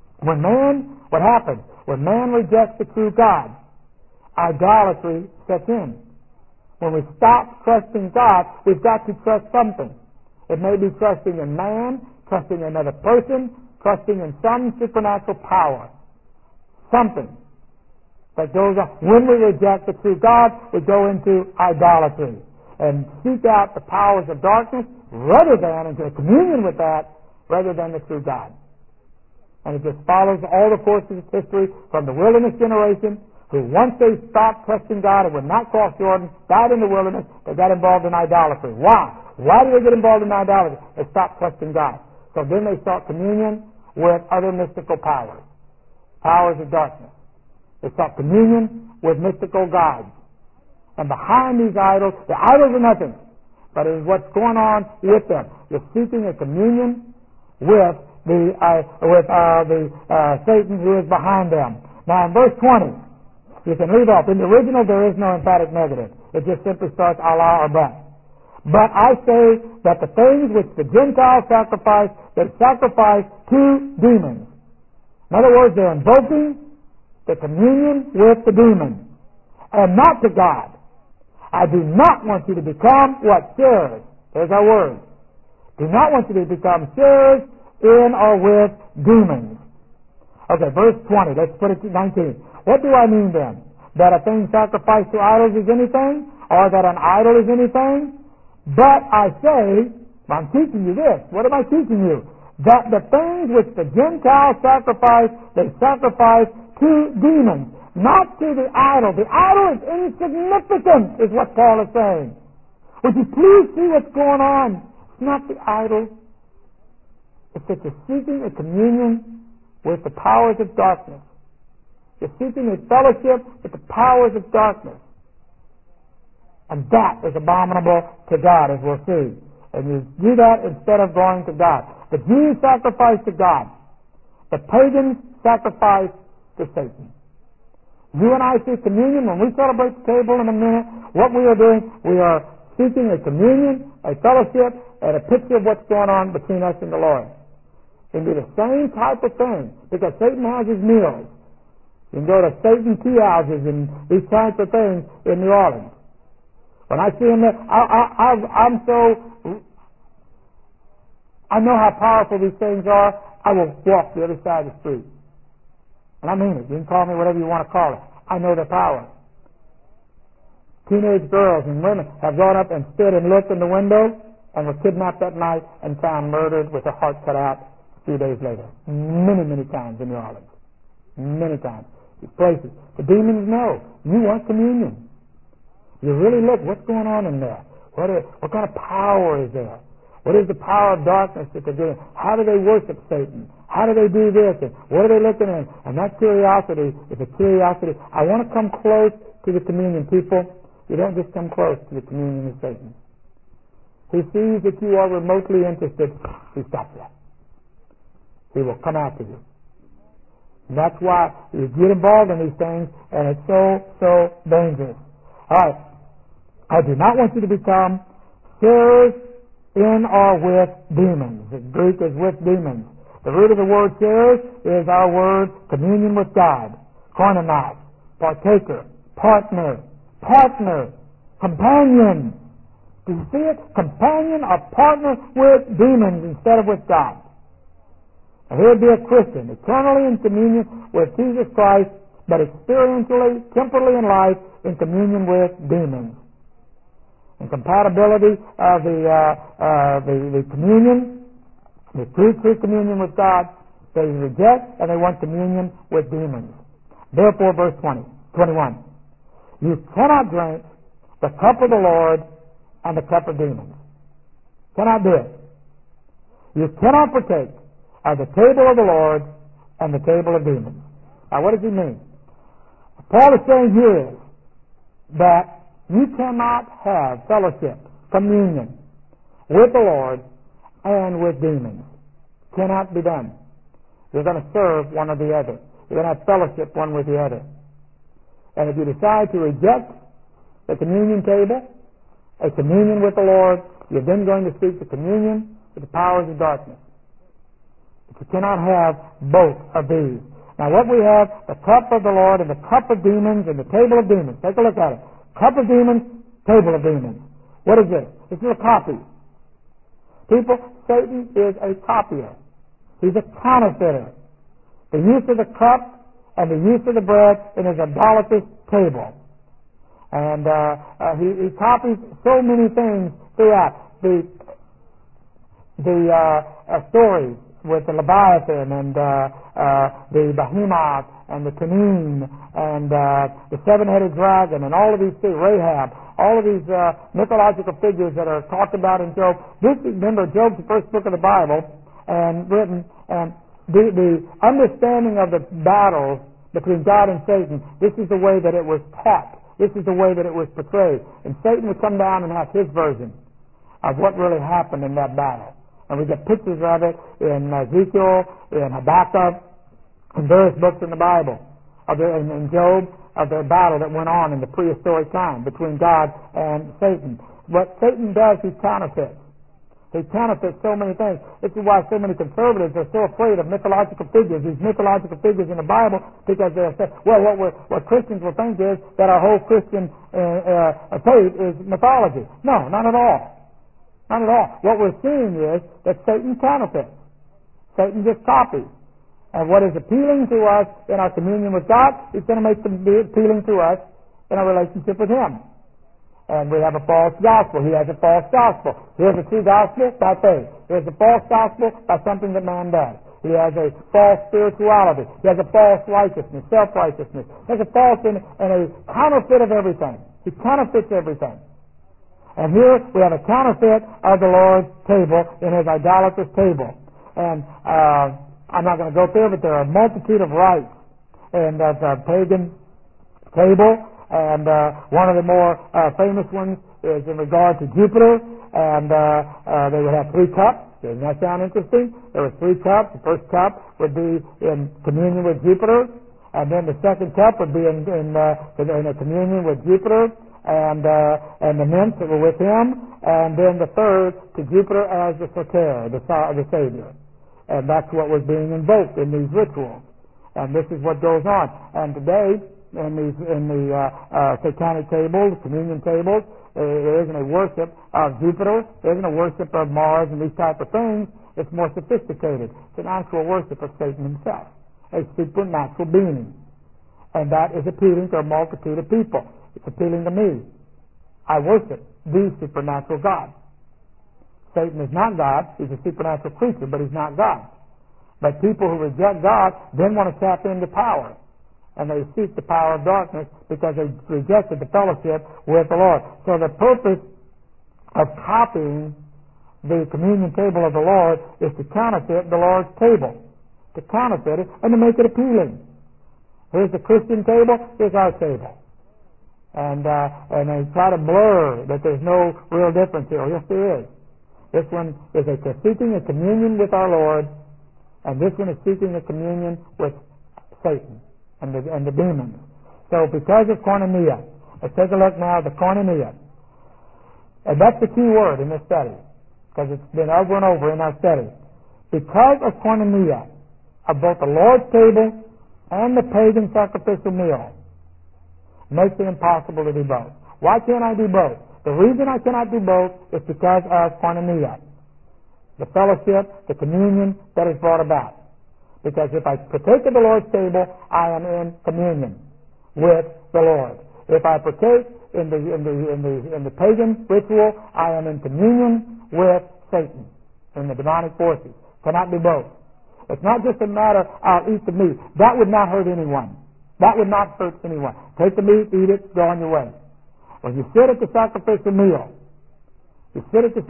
what happens? When man rejects the true God, idolatry sets in. When we stop trusting God, we've got to trust something. It may be trusting in man, trusting in another person, trusting in some supernatural power. Something that goes on. When we reject the true God, we go into idolatry and seek out the powers of darkness rather than into communion with that, rather than the true God. And it just follows all the courses of history from the wilderness generation, who once they stopped trusting God and would not cross Jordan, died in the wilderness, they got involved in idolatry. Why? Why did they get involved in idolatry? They stopped trusting God. So then they sought communion with other mystical powers, powers of darkness. They sought communion with mystical gods. And behind these idols, the idols are nothing, but it is what's going on with them. You're seeking a communion with Satan who is behind them. Now in verse 20, you can leave off. In the original there is no emphatic negative. It just simply starts Allah or but. But I say that the things which the Gentiles sacrifice, they sacrifice to demons. In other words, they're invoking the communion with the demons and not to God. I do not want you to become what? Sharers. There's our word. Do not want you to become sharers in or with demons. Okay, verse 20. Let's put it to 19. What do I mean then? That a thing sacrificed to idols is anything? Or that an idol is anything? But I say, I'm teaching you this. What am I teaching you? That the things which the Gentiles sacrifice, they sacrifice to demons, not to the idol. The idol is insignificant, is what Paul is saying. Would you please see what's going on? It's not the idol. It's that you're seeking a communion with the powers of darkness. You're seeking a fellowship with the powers of darkness. And that is abominable to God, as we'll see. And you do that instead of going to God. The Jews sacrifice to God. The pagans sacrifice to Satan. You and I see communion. When we celebrate the table in a minute, what we are doing, we are seeking a communion, a fellowship, and a picture of what's going on between us and the Lord. It can be the same type of thing, because Satan has his meals. You can go to Satan tea houses and these types of things in New Orleans. When I see him there, I know how powerful these things are. I will walk the other side of the street. And I mean it. You can call me whatever you want to call it. I know their power. Teenage girls and women have gone up and stood and looked in the window and were kidnapped that night and found murdered with their heart cut out a few days later. Many, many times in New Orleans. Many times. These places. The demons know. You want communion. You really look, what's going on in there? What kind of power is there? What is the power of darkness that they're doing? How do they worship Satan? How do they do this? And what are they looking at? And that curiosity is a curiosity. I want to come close to the communion. People, you don't just come close to the communion of Satan. He sees that you are remotely interested. He stops you. He will come after you. And that's why you get involved in these things, and it's so dangerous. All right. I do not want you to become sharers in or with demons. The Greek is with demons. The root of the word sharers is our word communion with God. Koinonos, partaker, partner, companion. Do you see it? Companion or partner with demons instead of with God. Now, here would be a Christian, eternally in communion with Jesus Christ, but experientially, temporally in life, in communion with demons. Incompatibility of the communion, the true communion with God, they reject and they want communion with demons. Therefore, verse 21, you cannot drink the cup of the Lord and the cup of demons. Cannot do it. You cannot partake of the table of the Lord and the table of demons. Now, what does he mean? What Paul is saying here is that you cannot have fellowship, communion with the Lord and with demons. Cannot be done. You're going to serve one or the other. You're going to have fellowship one with the other. And if you decide to reject the communion table, a communion with the Lord, you're then going to seek the communion with the powers of darkness. But you cannot have both of these. Now what we have, the cup of the Lord and the cup of demons and the table of demons. Take a look at it. Cup of demons, table of demons. What is this? This is a copy. People, Satan is a copier. He's a counterfeiter. The use of the cup and the use of the bread in his idolatrous table. And he copies so many things throughout. The stories with the Leviathan and the Behemoth and the Tannin and the seven-headed dragon and all of these things, Rahab, all of these mythological figures that are talked about in Job. This, remember, Job's the first book of the Bible and written, and the understanding of the battle between God and Satan, this is the way that it was taught. This is the way that it was portrayed. And Satan would come down and have his version of what really happened in that battle. And we get pictures of it in Ezekiel, in Habakkuk, in various books in the Bible, in Job, of the battle that went on in the prehistoric time between God and Satan. What Satan does, he counterfeits. He counterfeits so many things. This is why so many conservatives are so afraid of mythological figures, these mythological figures in the Bible, because they'll say, well, what Christians will think is that our whole Christian faith is mythology. No, not at all. Not at all. What we're seeing is that Satan counterfeits. Satan just copies. And what is appealing to us in our communion with God is going to make it appealing to us in our relationship with Him. And we have a false gospel. He has a false gospel. Here's a true gospel by faith. Here's a false gospel by something that man does. He has a false spirituality. He has a false righteousness, self-righteousness. He has a false and a counterfeit of everything. He counterfeits everything. And here we have a counterfeit of the Lord's table in His idolatrous table. And I'm not going to go through, but there are a multitude of rites in that pagan table. And one of the more famous ones is in regard to Jupiter. And they would have 3 cups. Doesn't that sound interesting? There were 3 cups. The first cup would be in communion with Jupiter. And then the second cup would be in a communion with Jupiter and the nymphs that were with him. And then the third to Jupiter as the Soter, the Savior. And that's what was being invoked in these rituals. And this is what goes on. And today, in the satanic tables, communion tables, there isn't a worship of Jupiter, there isn't a worship of Mars and these type of things. It's more sophisticated. It's an actual worship of Satan himself, a supernatural being. And that is appealing to a multitude of people. It's appealing to me. I worship the supernatural God. Satan is not God. He's a supernatural creature, but he's not God. But people who reject God then want to tap into power. And they seek the power of darkness because they rejected the fellowship with the Lord. So the purpose of copying the communion table of the Lord is to counterfeit the Lord's table. To counterfeit it and to make it appealing. Here's the Christian table, here's our table. And they try to blur that there's no real difference here. Yes, there is. This one is seeking a communion with our Lord, and this one is seeking a communion with Satan and the demons. So because of koinonia, let's take a look now at the koinonia. And that's the key word in this study, because it's been over and over in our study. Because of koinonia, of both the Lord's table and the pagan sacrificial meal, makes it impossible to do both. Why can't I do both? The reason I cannot do both is because of koinonia, the fellowship, the communion that is brought about. Because if I partake of the Lord's table, I am in communion with the Lord. If I partake in the pagan ritual, I am in communion with Satan and the demonic forces. Cannot do both. It's not just a matter I'll eat the meat. That would not hurt anyone. That would not hurt anyone. Take the meat, eat it, go on your way. When you sit at the sacrificial meal, you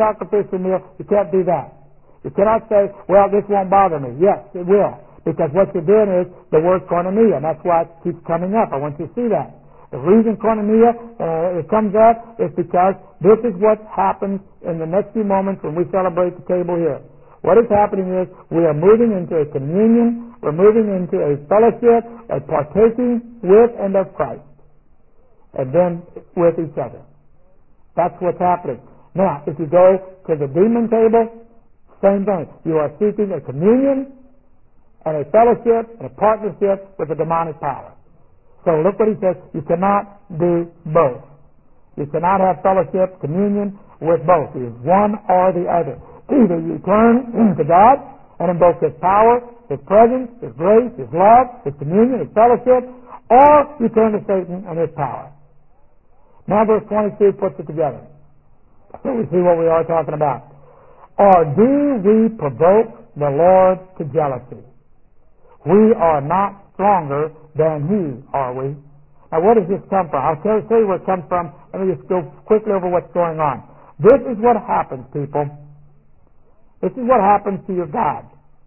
can't do that. You cannot say, well, this won't bother me. Yes, it will. Because what you're doing is the word koinonia, and that's why it keeps coming up. I want you to see that. The reason koinonia it comes up is because this is what happens in the next few moments when we celebrate the table here. What is happening is we are moving into a communion, we're moving into a fellowship, a partaking with and of Christ, and then with each other. That's what's happening. Now, if you go to the demon table, same thing. You are seeking a communion and a fellowship and a partnership with the demonic power. So look what he says. You cannot do both. You cannot have fellowship, communion with both. It is one or the other. Either you turn to God and invoke His power, His presence, His grace, His love, His communion, His fellowship, or you turn to Satan and his power. Now verse 22 puts it together. So we see what we are talking about. Or do we provoke the Lord to jealousy? We are not stronger than He, are we? Now where does this come from? I'll tell you where it comes from. Let me just go quickly over what's going on. This is what happens, people. This is what happens to your God.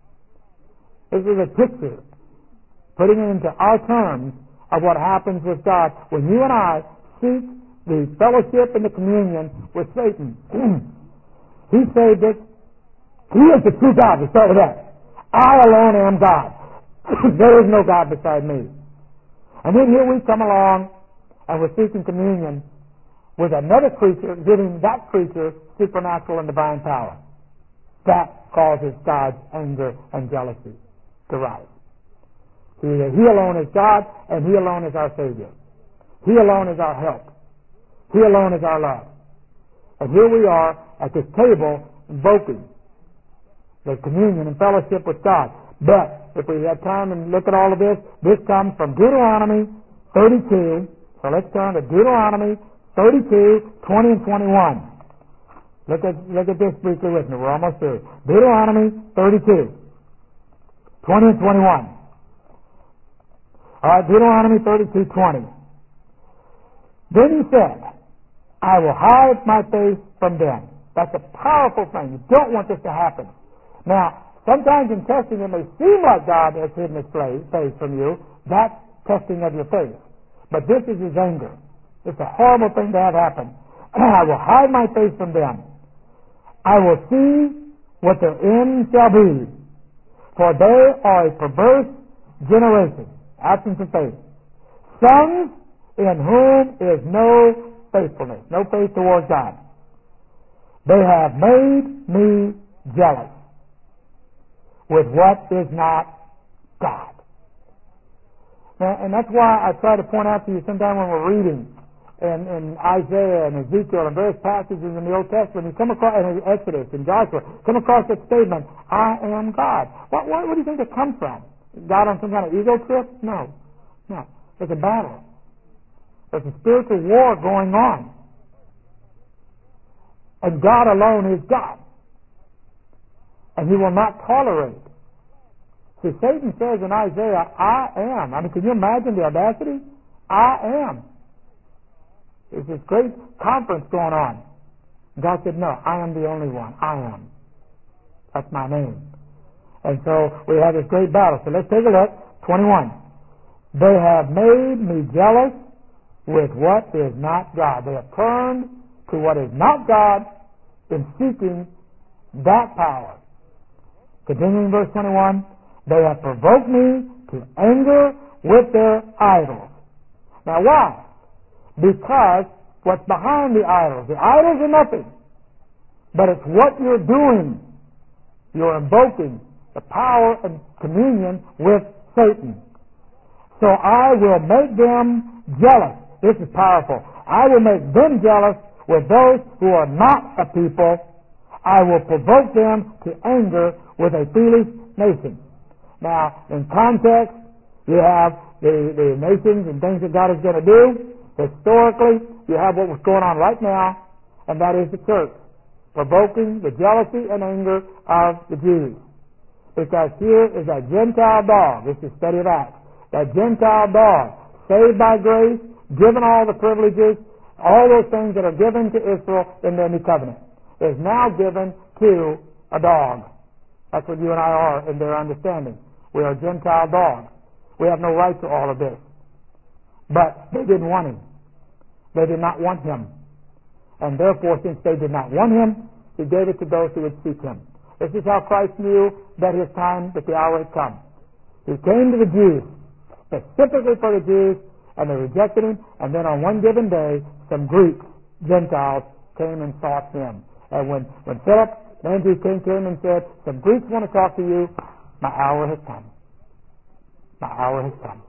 This is a picture, putting it into our terms, of what happens with God when you and I seek the fellowship and the communion with Satan. He saved us. He is the true God. We start with that. I alone am God. There is no God beside me. And then here we come along and we're seeking communion with another creature, giving that creature supernatural and divine power. That causes God's anger and jealousy to rise. He alone is God, and He alone is our Savior. He alone is our help. He alone is our love. And here we are at this table invoking the communion and fellowship with God. But if we have time and look at all of this, this comes from Deuteronomy 32. So let's turn to Deuteronomy 32, 20 and 21. Look at this briefly with me. We're almost through. Deuteronomy 32, 20 and 21. All right, Deuteronomy 32, 20. Then He said, I will hide my face from them. That's a powerful thing. You don't want this to happen. Now, sometimes in testing it may seem like God has hidden His face from you. That's testing of your faith. But this is His anger. It's a horrible thing to have happen. I will hide my face from them. I will see what their end shall be. For they are a perverse generation. Absence of faith. Sons in whom is no faithfulness, no faith towards God. They have made me jealous with what is not God. And that's why I try to point out to you sometime when we're reading in Isaiah and Ezekiel and various passages in the Old Testament, you come across, in Exodus and Joshua, come across that statement, I am God. What do you think it comes from? God on some kind of ego trip? No. There's a battle. There's a spiritual war going on. And God alone is God. and he will not tolerate. See, Satan says in Isaiah, I am. I mean, can you imagine the audacity? I am. There's this great conference going on. God said, no, I am the only one. I am. That's my name. And so we have this great battle. So let's take a look. 21. They have made me jealous with what is not God. They have turned to what is not God in seeking that power. Continuing verse 21, they have provoked me to anger with their idols. Now why? Because what's behind the idols are nothing. But it's what you're doing. You're invoking the power and communion with Satan. So I will make them jealous. This is powerful. I will make them jealous with those who are not a people. I will provoke them to anger with a foolish nation. Now, in context, you have the nations and things that God is going to do. Historically, you have what was going on right now, and that is the church, provoking the jealousy and anger of the Jews. Because here is a Gentile dog. This is study of Acts. That Gentile dog, saved by grace, given all the privileges, all those things that are given to Israel in the new covenant, is now given to a dog. That's what you and I are in their understanding. We are Gentile dogs. We have no right to all of this. But they didn't want him. They did not want him. And therefore, since they did not want him, he gave it to those who would seek him. This is how Christ knew that his time, that the hour had come. He came to the Jews, specifically for the Jews, and they rejected him. And then on one given day, some Greeks, Gentiles, came and sought him. And when Philip, Andrew came to him and said, some Greeks want to talk to you, my hour has come. My hour has come.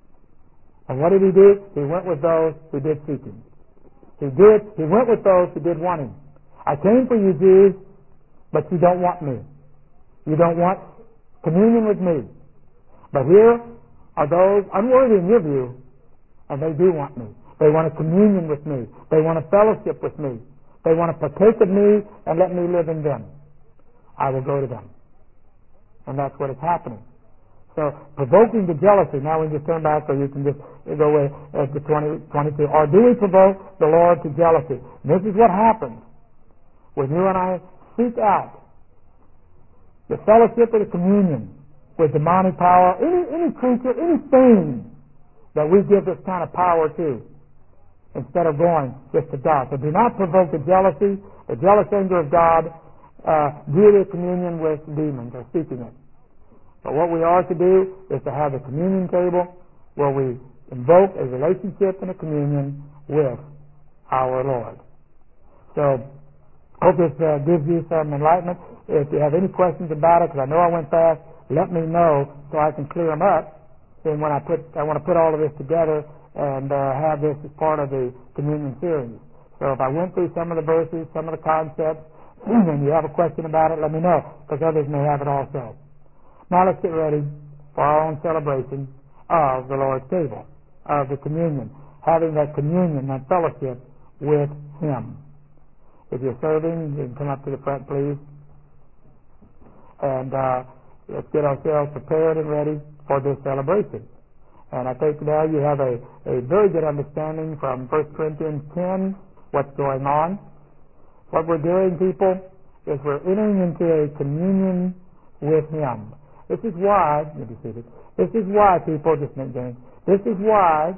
And what did he do? He went with those who did seek him. He went with those who did want him. I came for you Jews, but you don't want me. You don't want communion with me. But here are those unworthy in your view, and they do want me. They want a communion with me. They want a fellowship with me. They want to partake of me and let me live in them. I will go to them. And that's what is happening. So, provoking the jealousy. Now we can just turn back, or you can just go away to 22. Or do we provoke the Lord to jealousy? And this is what happens when you and I seek out the fellowship of the communion with demonic power, any creature, anything that we give this kind of power to, instead of going just to God. So do not provoke the jealousy, the jealous anger of God, due to communion with demons or seeking it. But what we are to do is to have a communion table where we invoke a relationship and a communion with our Lord. So, hope this gives you some enlightenment. If you have any questions about it, because I know I went fast, let me know so I can clear them up. Then when I want to put all of this together and have this as part of the communion series. So if I went through some of the verses, some of the concepts, and you have a question about it, let me know, because others may have it also. Now let's get ready for our own celebration of the Lord's table, of the communion, having that communion, that fellowship with Him. If you're serving, you can come up to the front, please. And let's get ourselves prepared and ready for this celebration. And I think now you have a very good understanding from 1 Corinthians 10, what's going on. What we're doing, people, is we're entering into a communion with Him. This is why, let me see this. This is why, people, just make games. This is why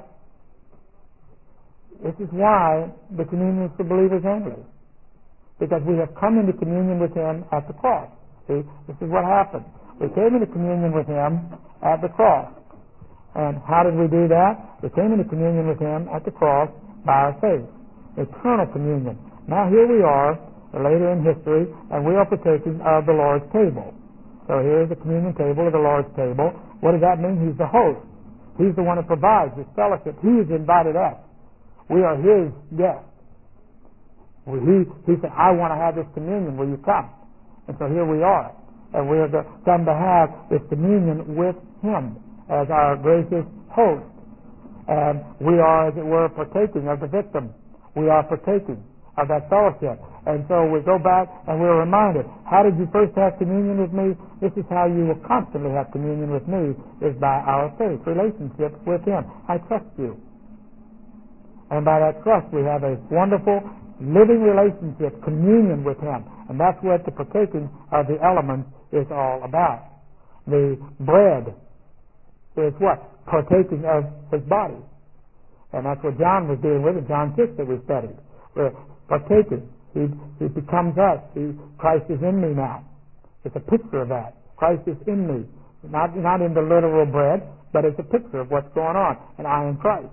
the communion is for believers only. Because we have come into communion with Him at the cross. See, this is what happened. We came into communion with Him at the cross. And how did we do that? We came into communion with Him at the cross by our faith. Eternal communion. Now here we are, later in history, and we are partaking of the Lord's table. So here's the communion table of the Lord's table. What does that mean? He's the host. He's the one who provides this fellowship. He has invited us. We are His guests. He said, I want to have this communion. Will you come? And so here we are. And we are come to have this communion with Him as our gracious host. And we are, as it were, partaking of the victim. We are partaking. of that fellowship. And so we go back and we're reminded, how did you first have communion with me? This is how you will constantly have communion with me, is by our faith relationship with Him. I trust you. And by that trust we have a wonderful living relationship, communion with Him. And that's what the partaking of the elements is all about. The bread is what? Partaking of His body. And that's what John was dealing with in John 6 that we studied. We're partaking. He becomes us. Christ is in me now. It's a picture of that. Christ is in me. Not in the literal bread, but it's a picture of what's going on. And I am Christ.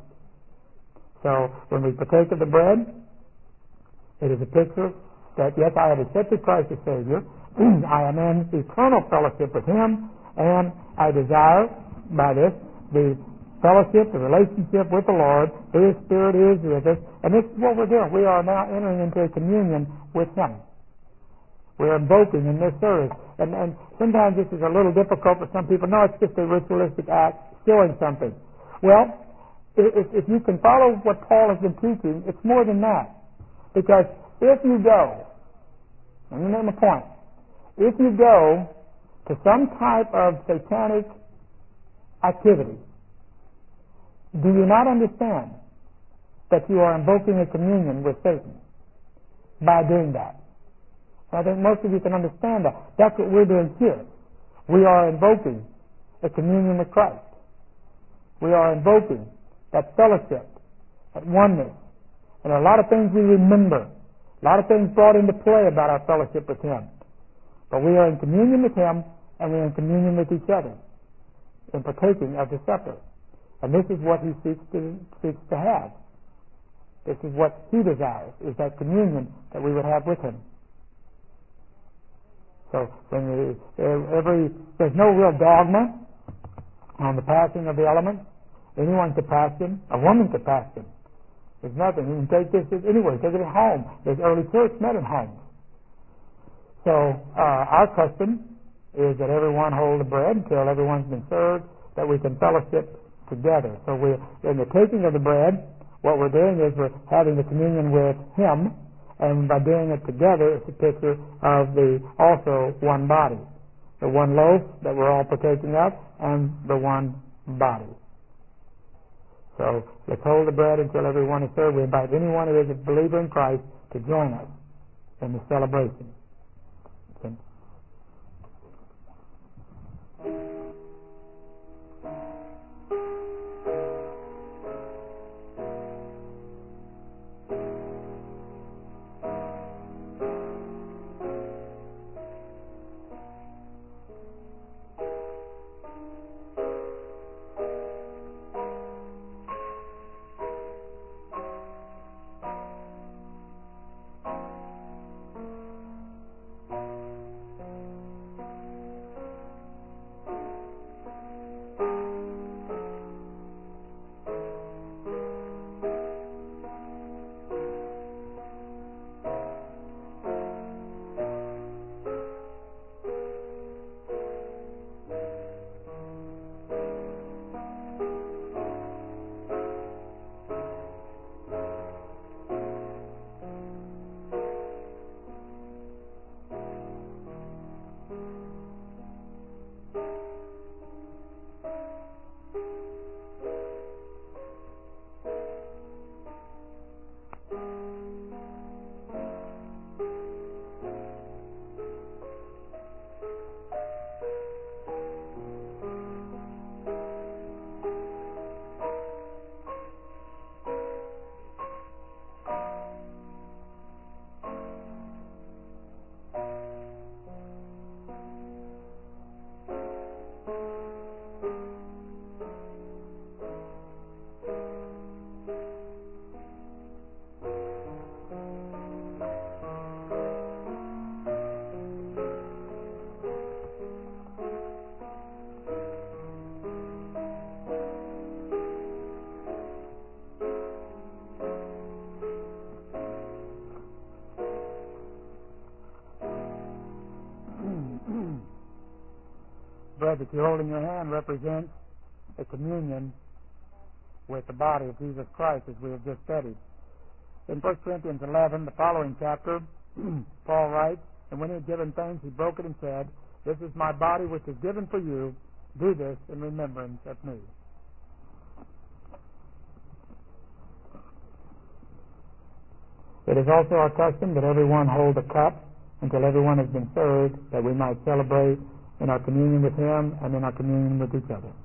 So when we partake of the bread, it is a picture that, yes, I have accepted Christ as Savior. I am in eternal fellowship with Him, and I desire by this the fellowship, the relationship with the Lord. His Spirit is with us, and this is what we're doing. We are now entering into a communion with Him. We're invoking in this service, and sometimes this is a little difficult for some people. No, it's just a ritualistic act showing something. Well, if you can follow what Paul has been teaching, it's more than that. Because if you go, and you know my point, if you go to some type of satanic activity, do you not understand that you are invoking a communion with Satan by doing that? And I think most of you can understand that. That's what we're doing here. We are invoking a communion with Christ. We are invoking that fellowship, that oneness. And there are a lot of things we remember, a lot of things brought into play about our fellowship with Him. But we are in communion with Him, and we are in communion with each other in partaking of the supper. And this is what He seeks to have. This is what He desires, is that communion that we would have with Him. So when there's no real dogma on the passing of the elements. Anyone could pass them. A woman could pass them. There's nothing. You can take this anywhere. Take it at home. The early church met at home. So our custom is that everyone hold the bread until everyone's been served, that we can fellowship together. So we're in the taking of the bread. What we're doing is we're having the communion with Him, and by doing it together, it's a picture of the also one body, the one loaf that we're all partaking of, and the one body. So let's hold the bread until everyone is served. We invite anyone who is a believer in Christ to join us in the celebration. Okay. Bread that you hold in your hand represents a communion with the body of Jesus Christ, as we have just studied. In 1 Corinthians 11, the following chapter, Paul writes, "And when he had given thanks, he broke it and said, 'This is my body which is given for you. Do this in remembrance of me.'" It is also our custom that everyone hold a cup until everyone has been served, that we might celebrate in our communion with him and in our communion with each other.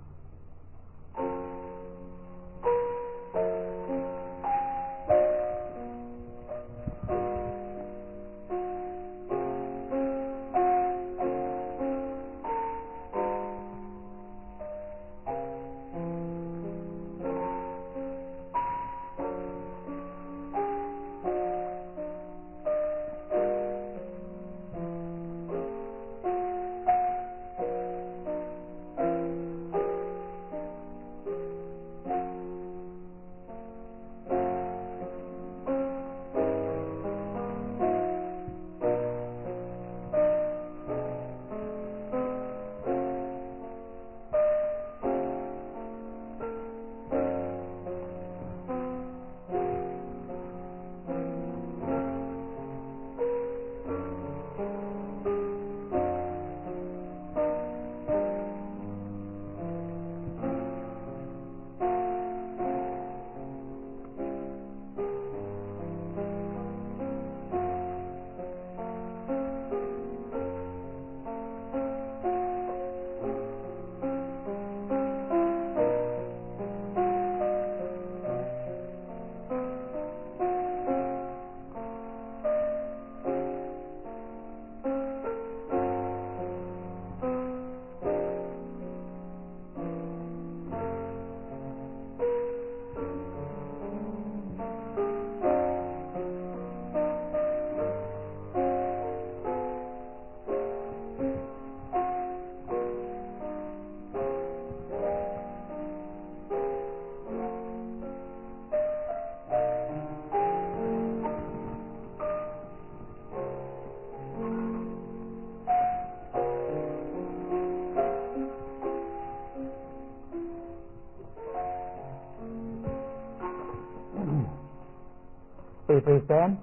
Please stand.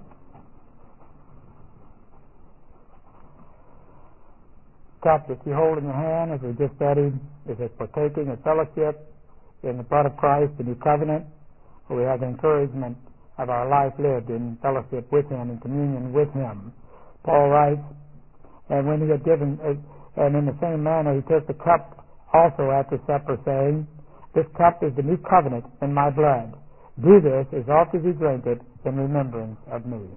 Cup that you hold in your hand, as we just studied, is a partaking of fellowship in the blood of Christ, the new covenant, where we have the encouragement of our life lived in fellowship with him, in communion with him. Paul writes, "And when he had given, and in the same manner he took the cup also after supper, saying, 'This cup is the new covenant in my blood. Do this as often as you drink it in remembrance of me.'"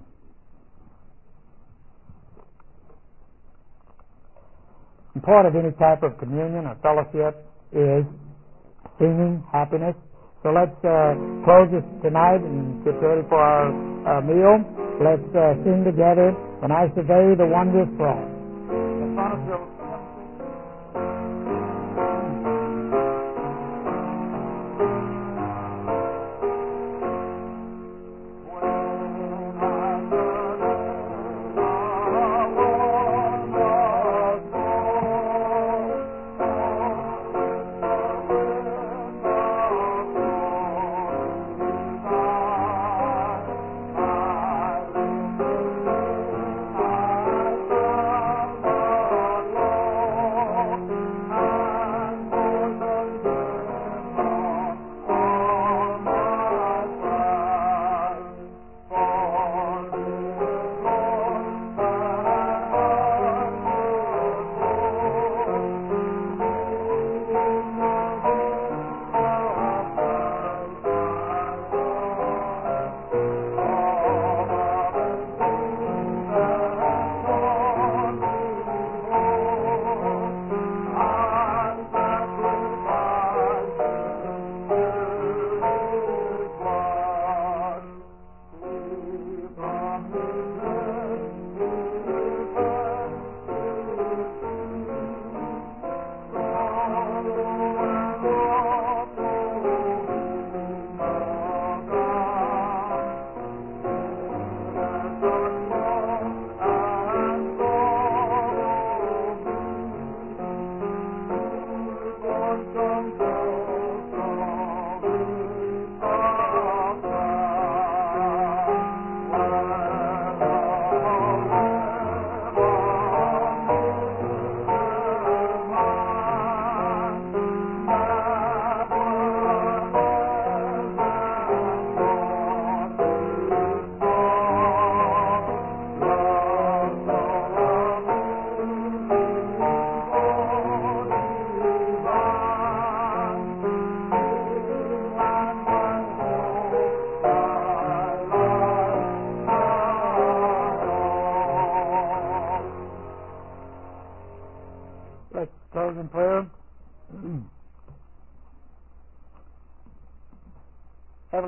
And part of any type of communion or fellowship is singing, happiness. So let's close this tonight and get ready for our meal. Let's sing together, "When I Survey the Wondrous Cross." In front of you.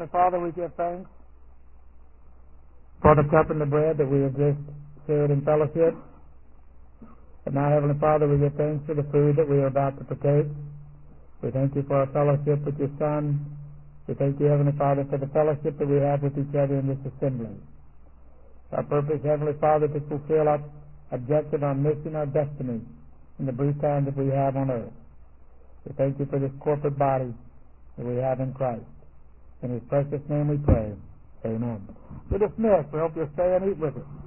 Heavenly Father, we give thanks for the cup and the bread that we have just shared in fellowship. And now, Heavenly Father, we give thanks for the food that we are about to partake. We thank you for our fellowship with your Son. We thank you, Heavenly Father, for the fellowship that we have with each other in this assembly. Our purpose, Heavenly Father, to fulfill our objective, our mission, our destiny in the brief time that we have on earth. We thank you for this corporate body that we have in Christ. In his precious name we pray. Amen. We're dismissed. We hope you'll stay and eat with us.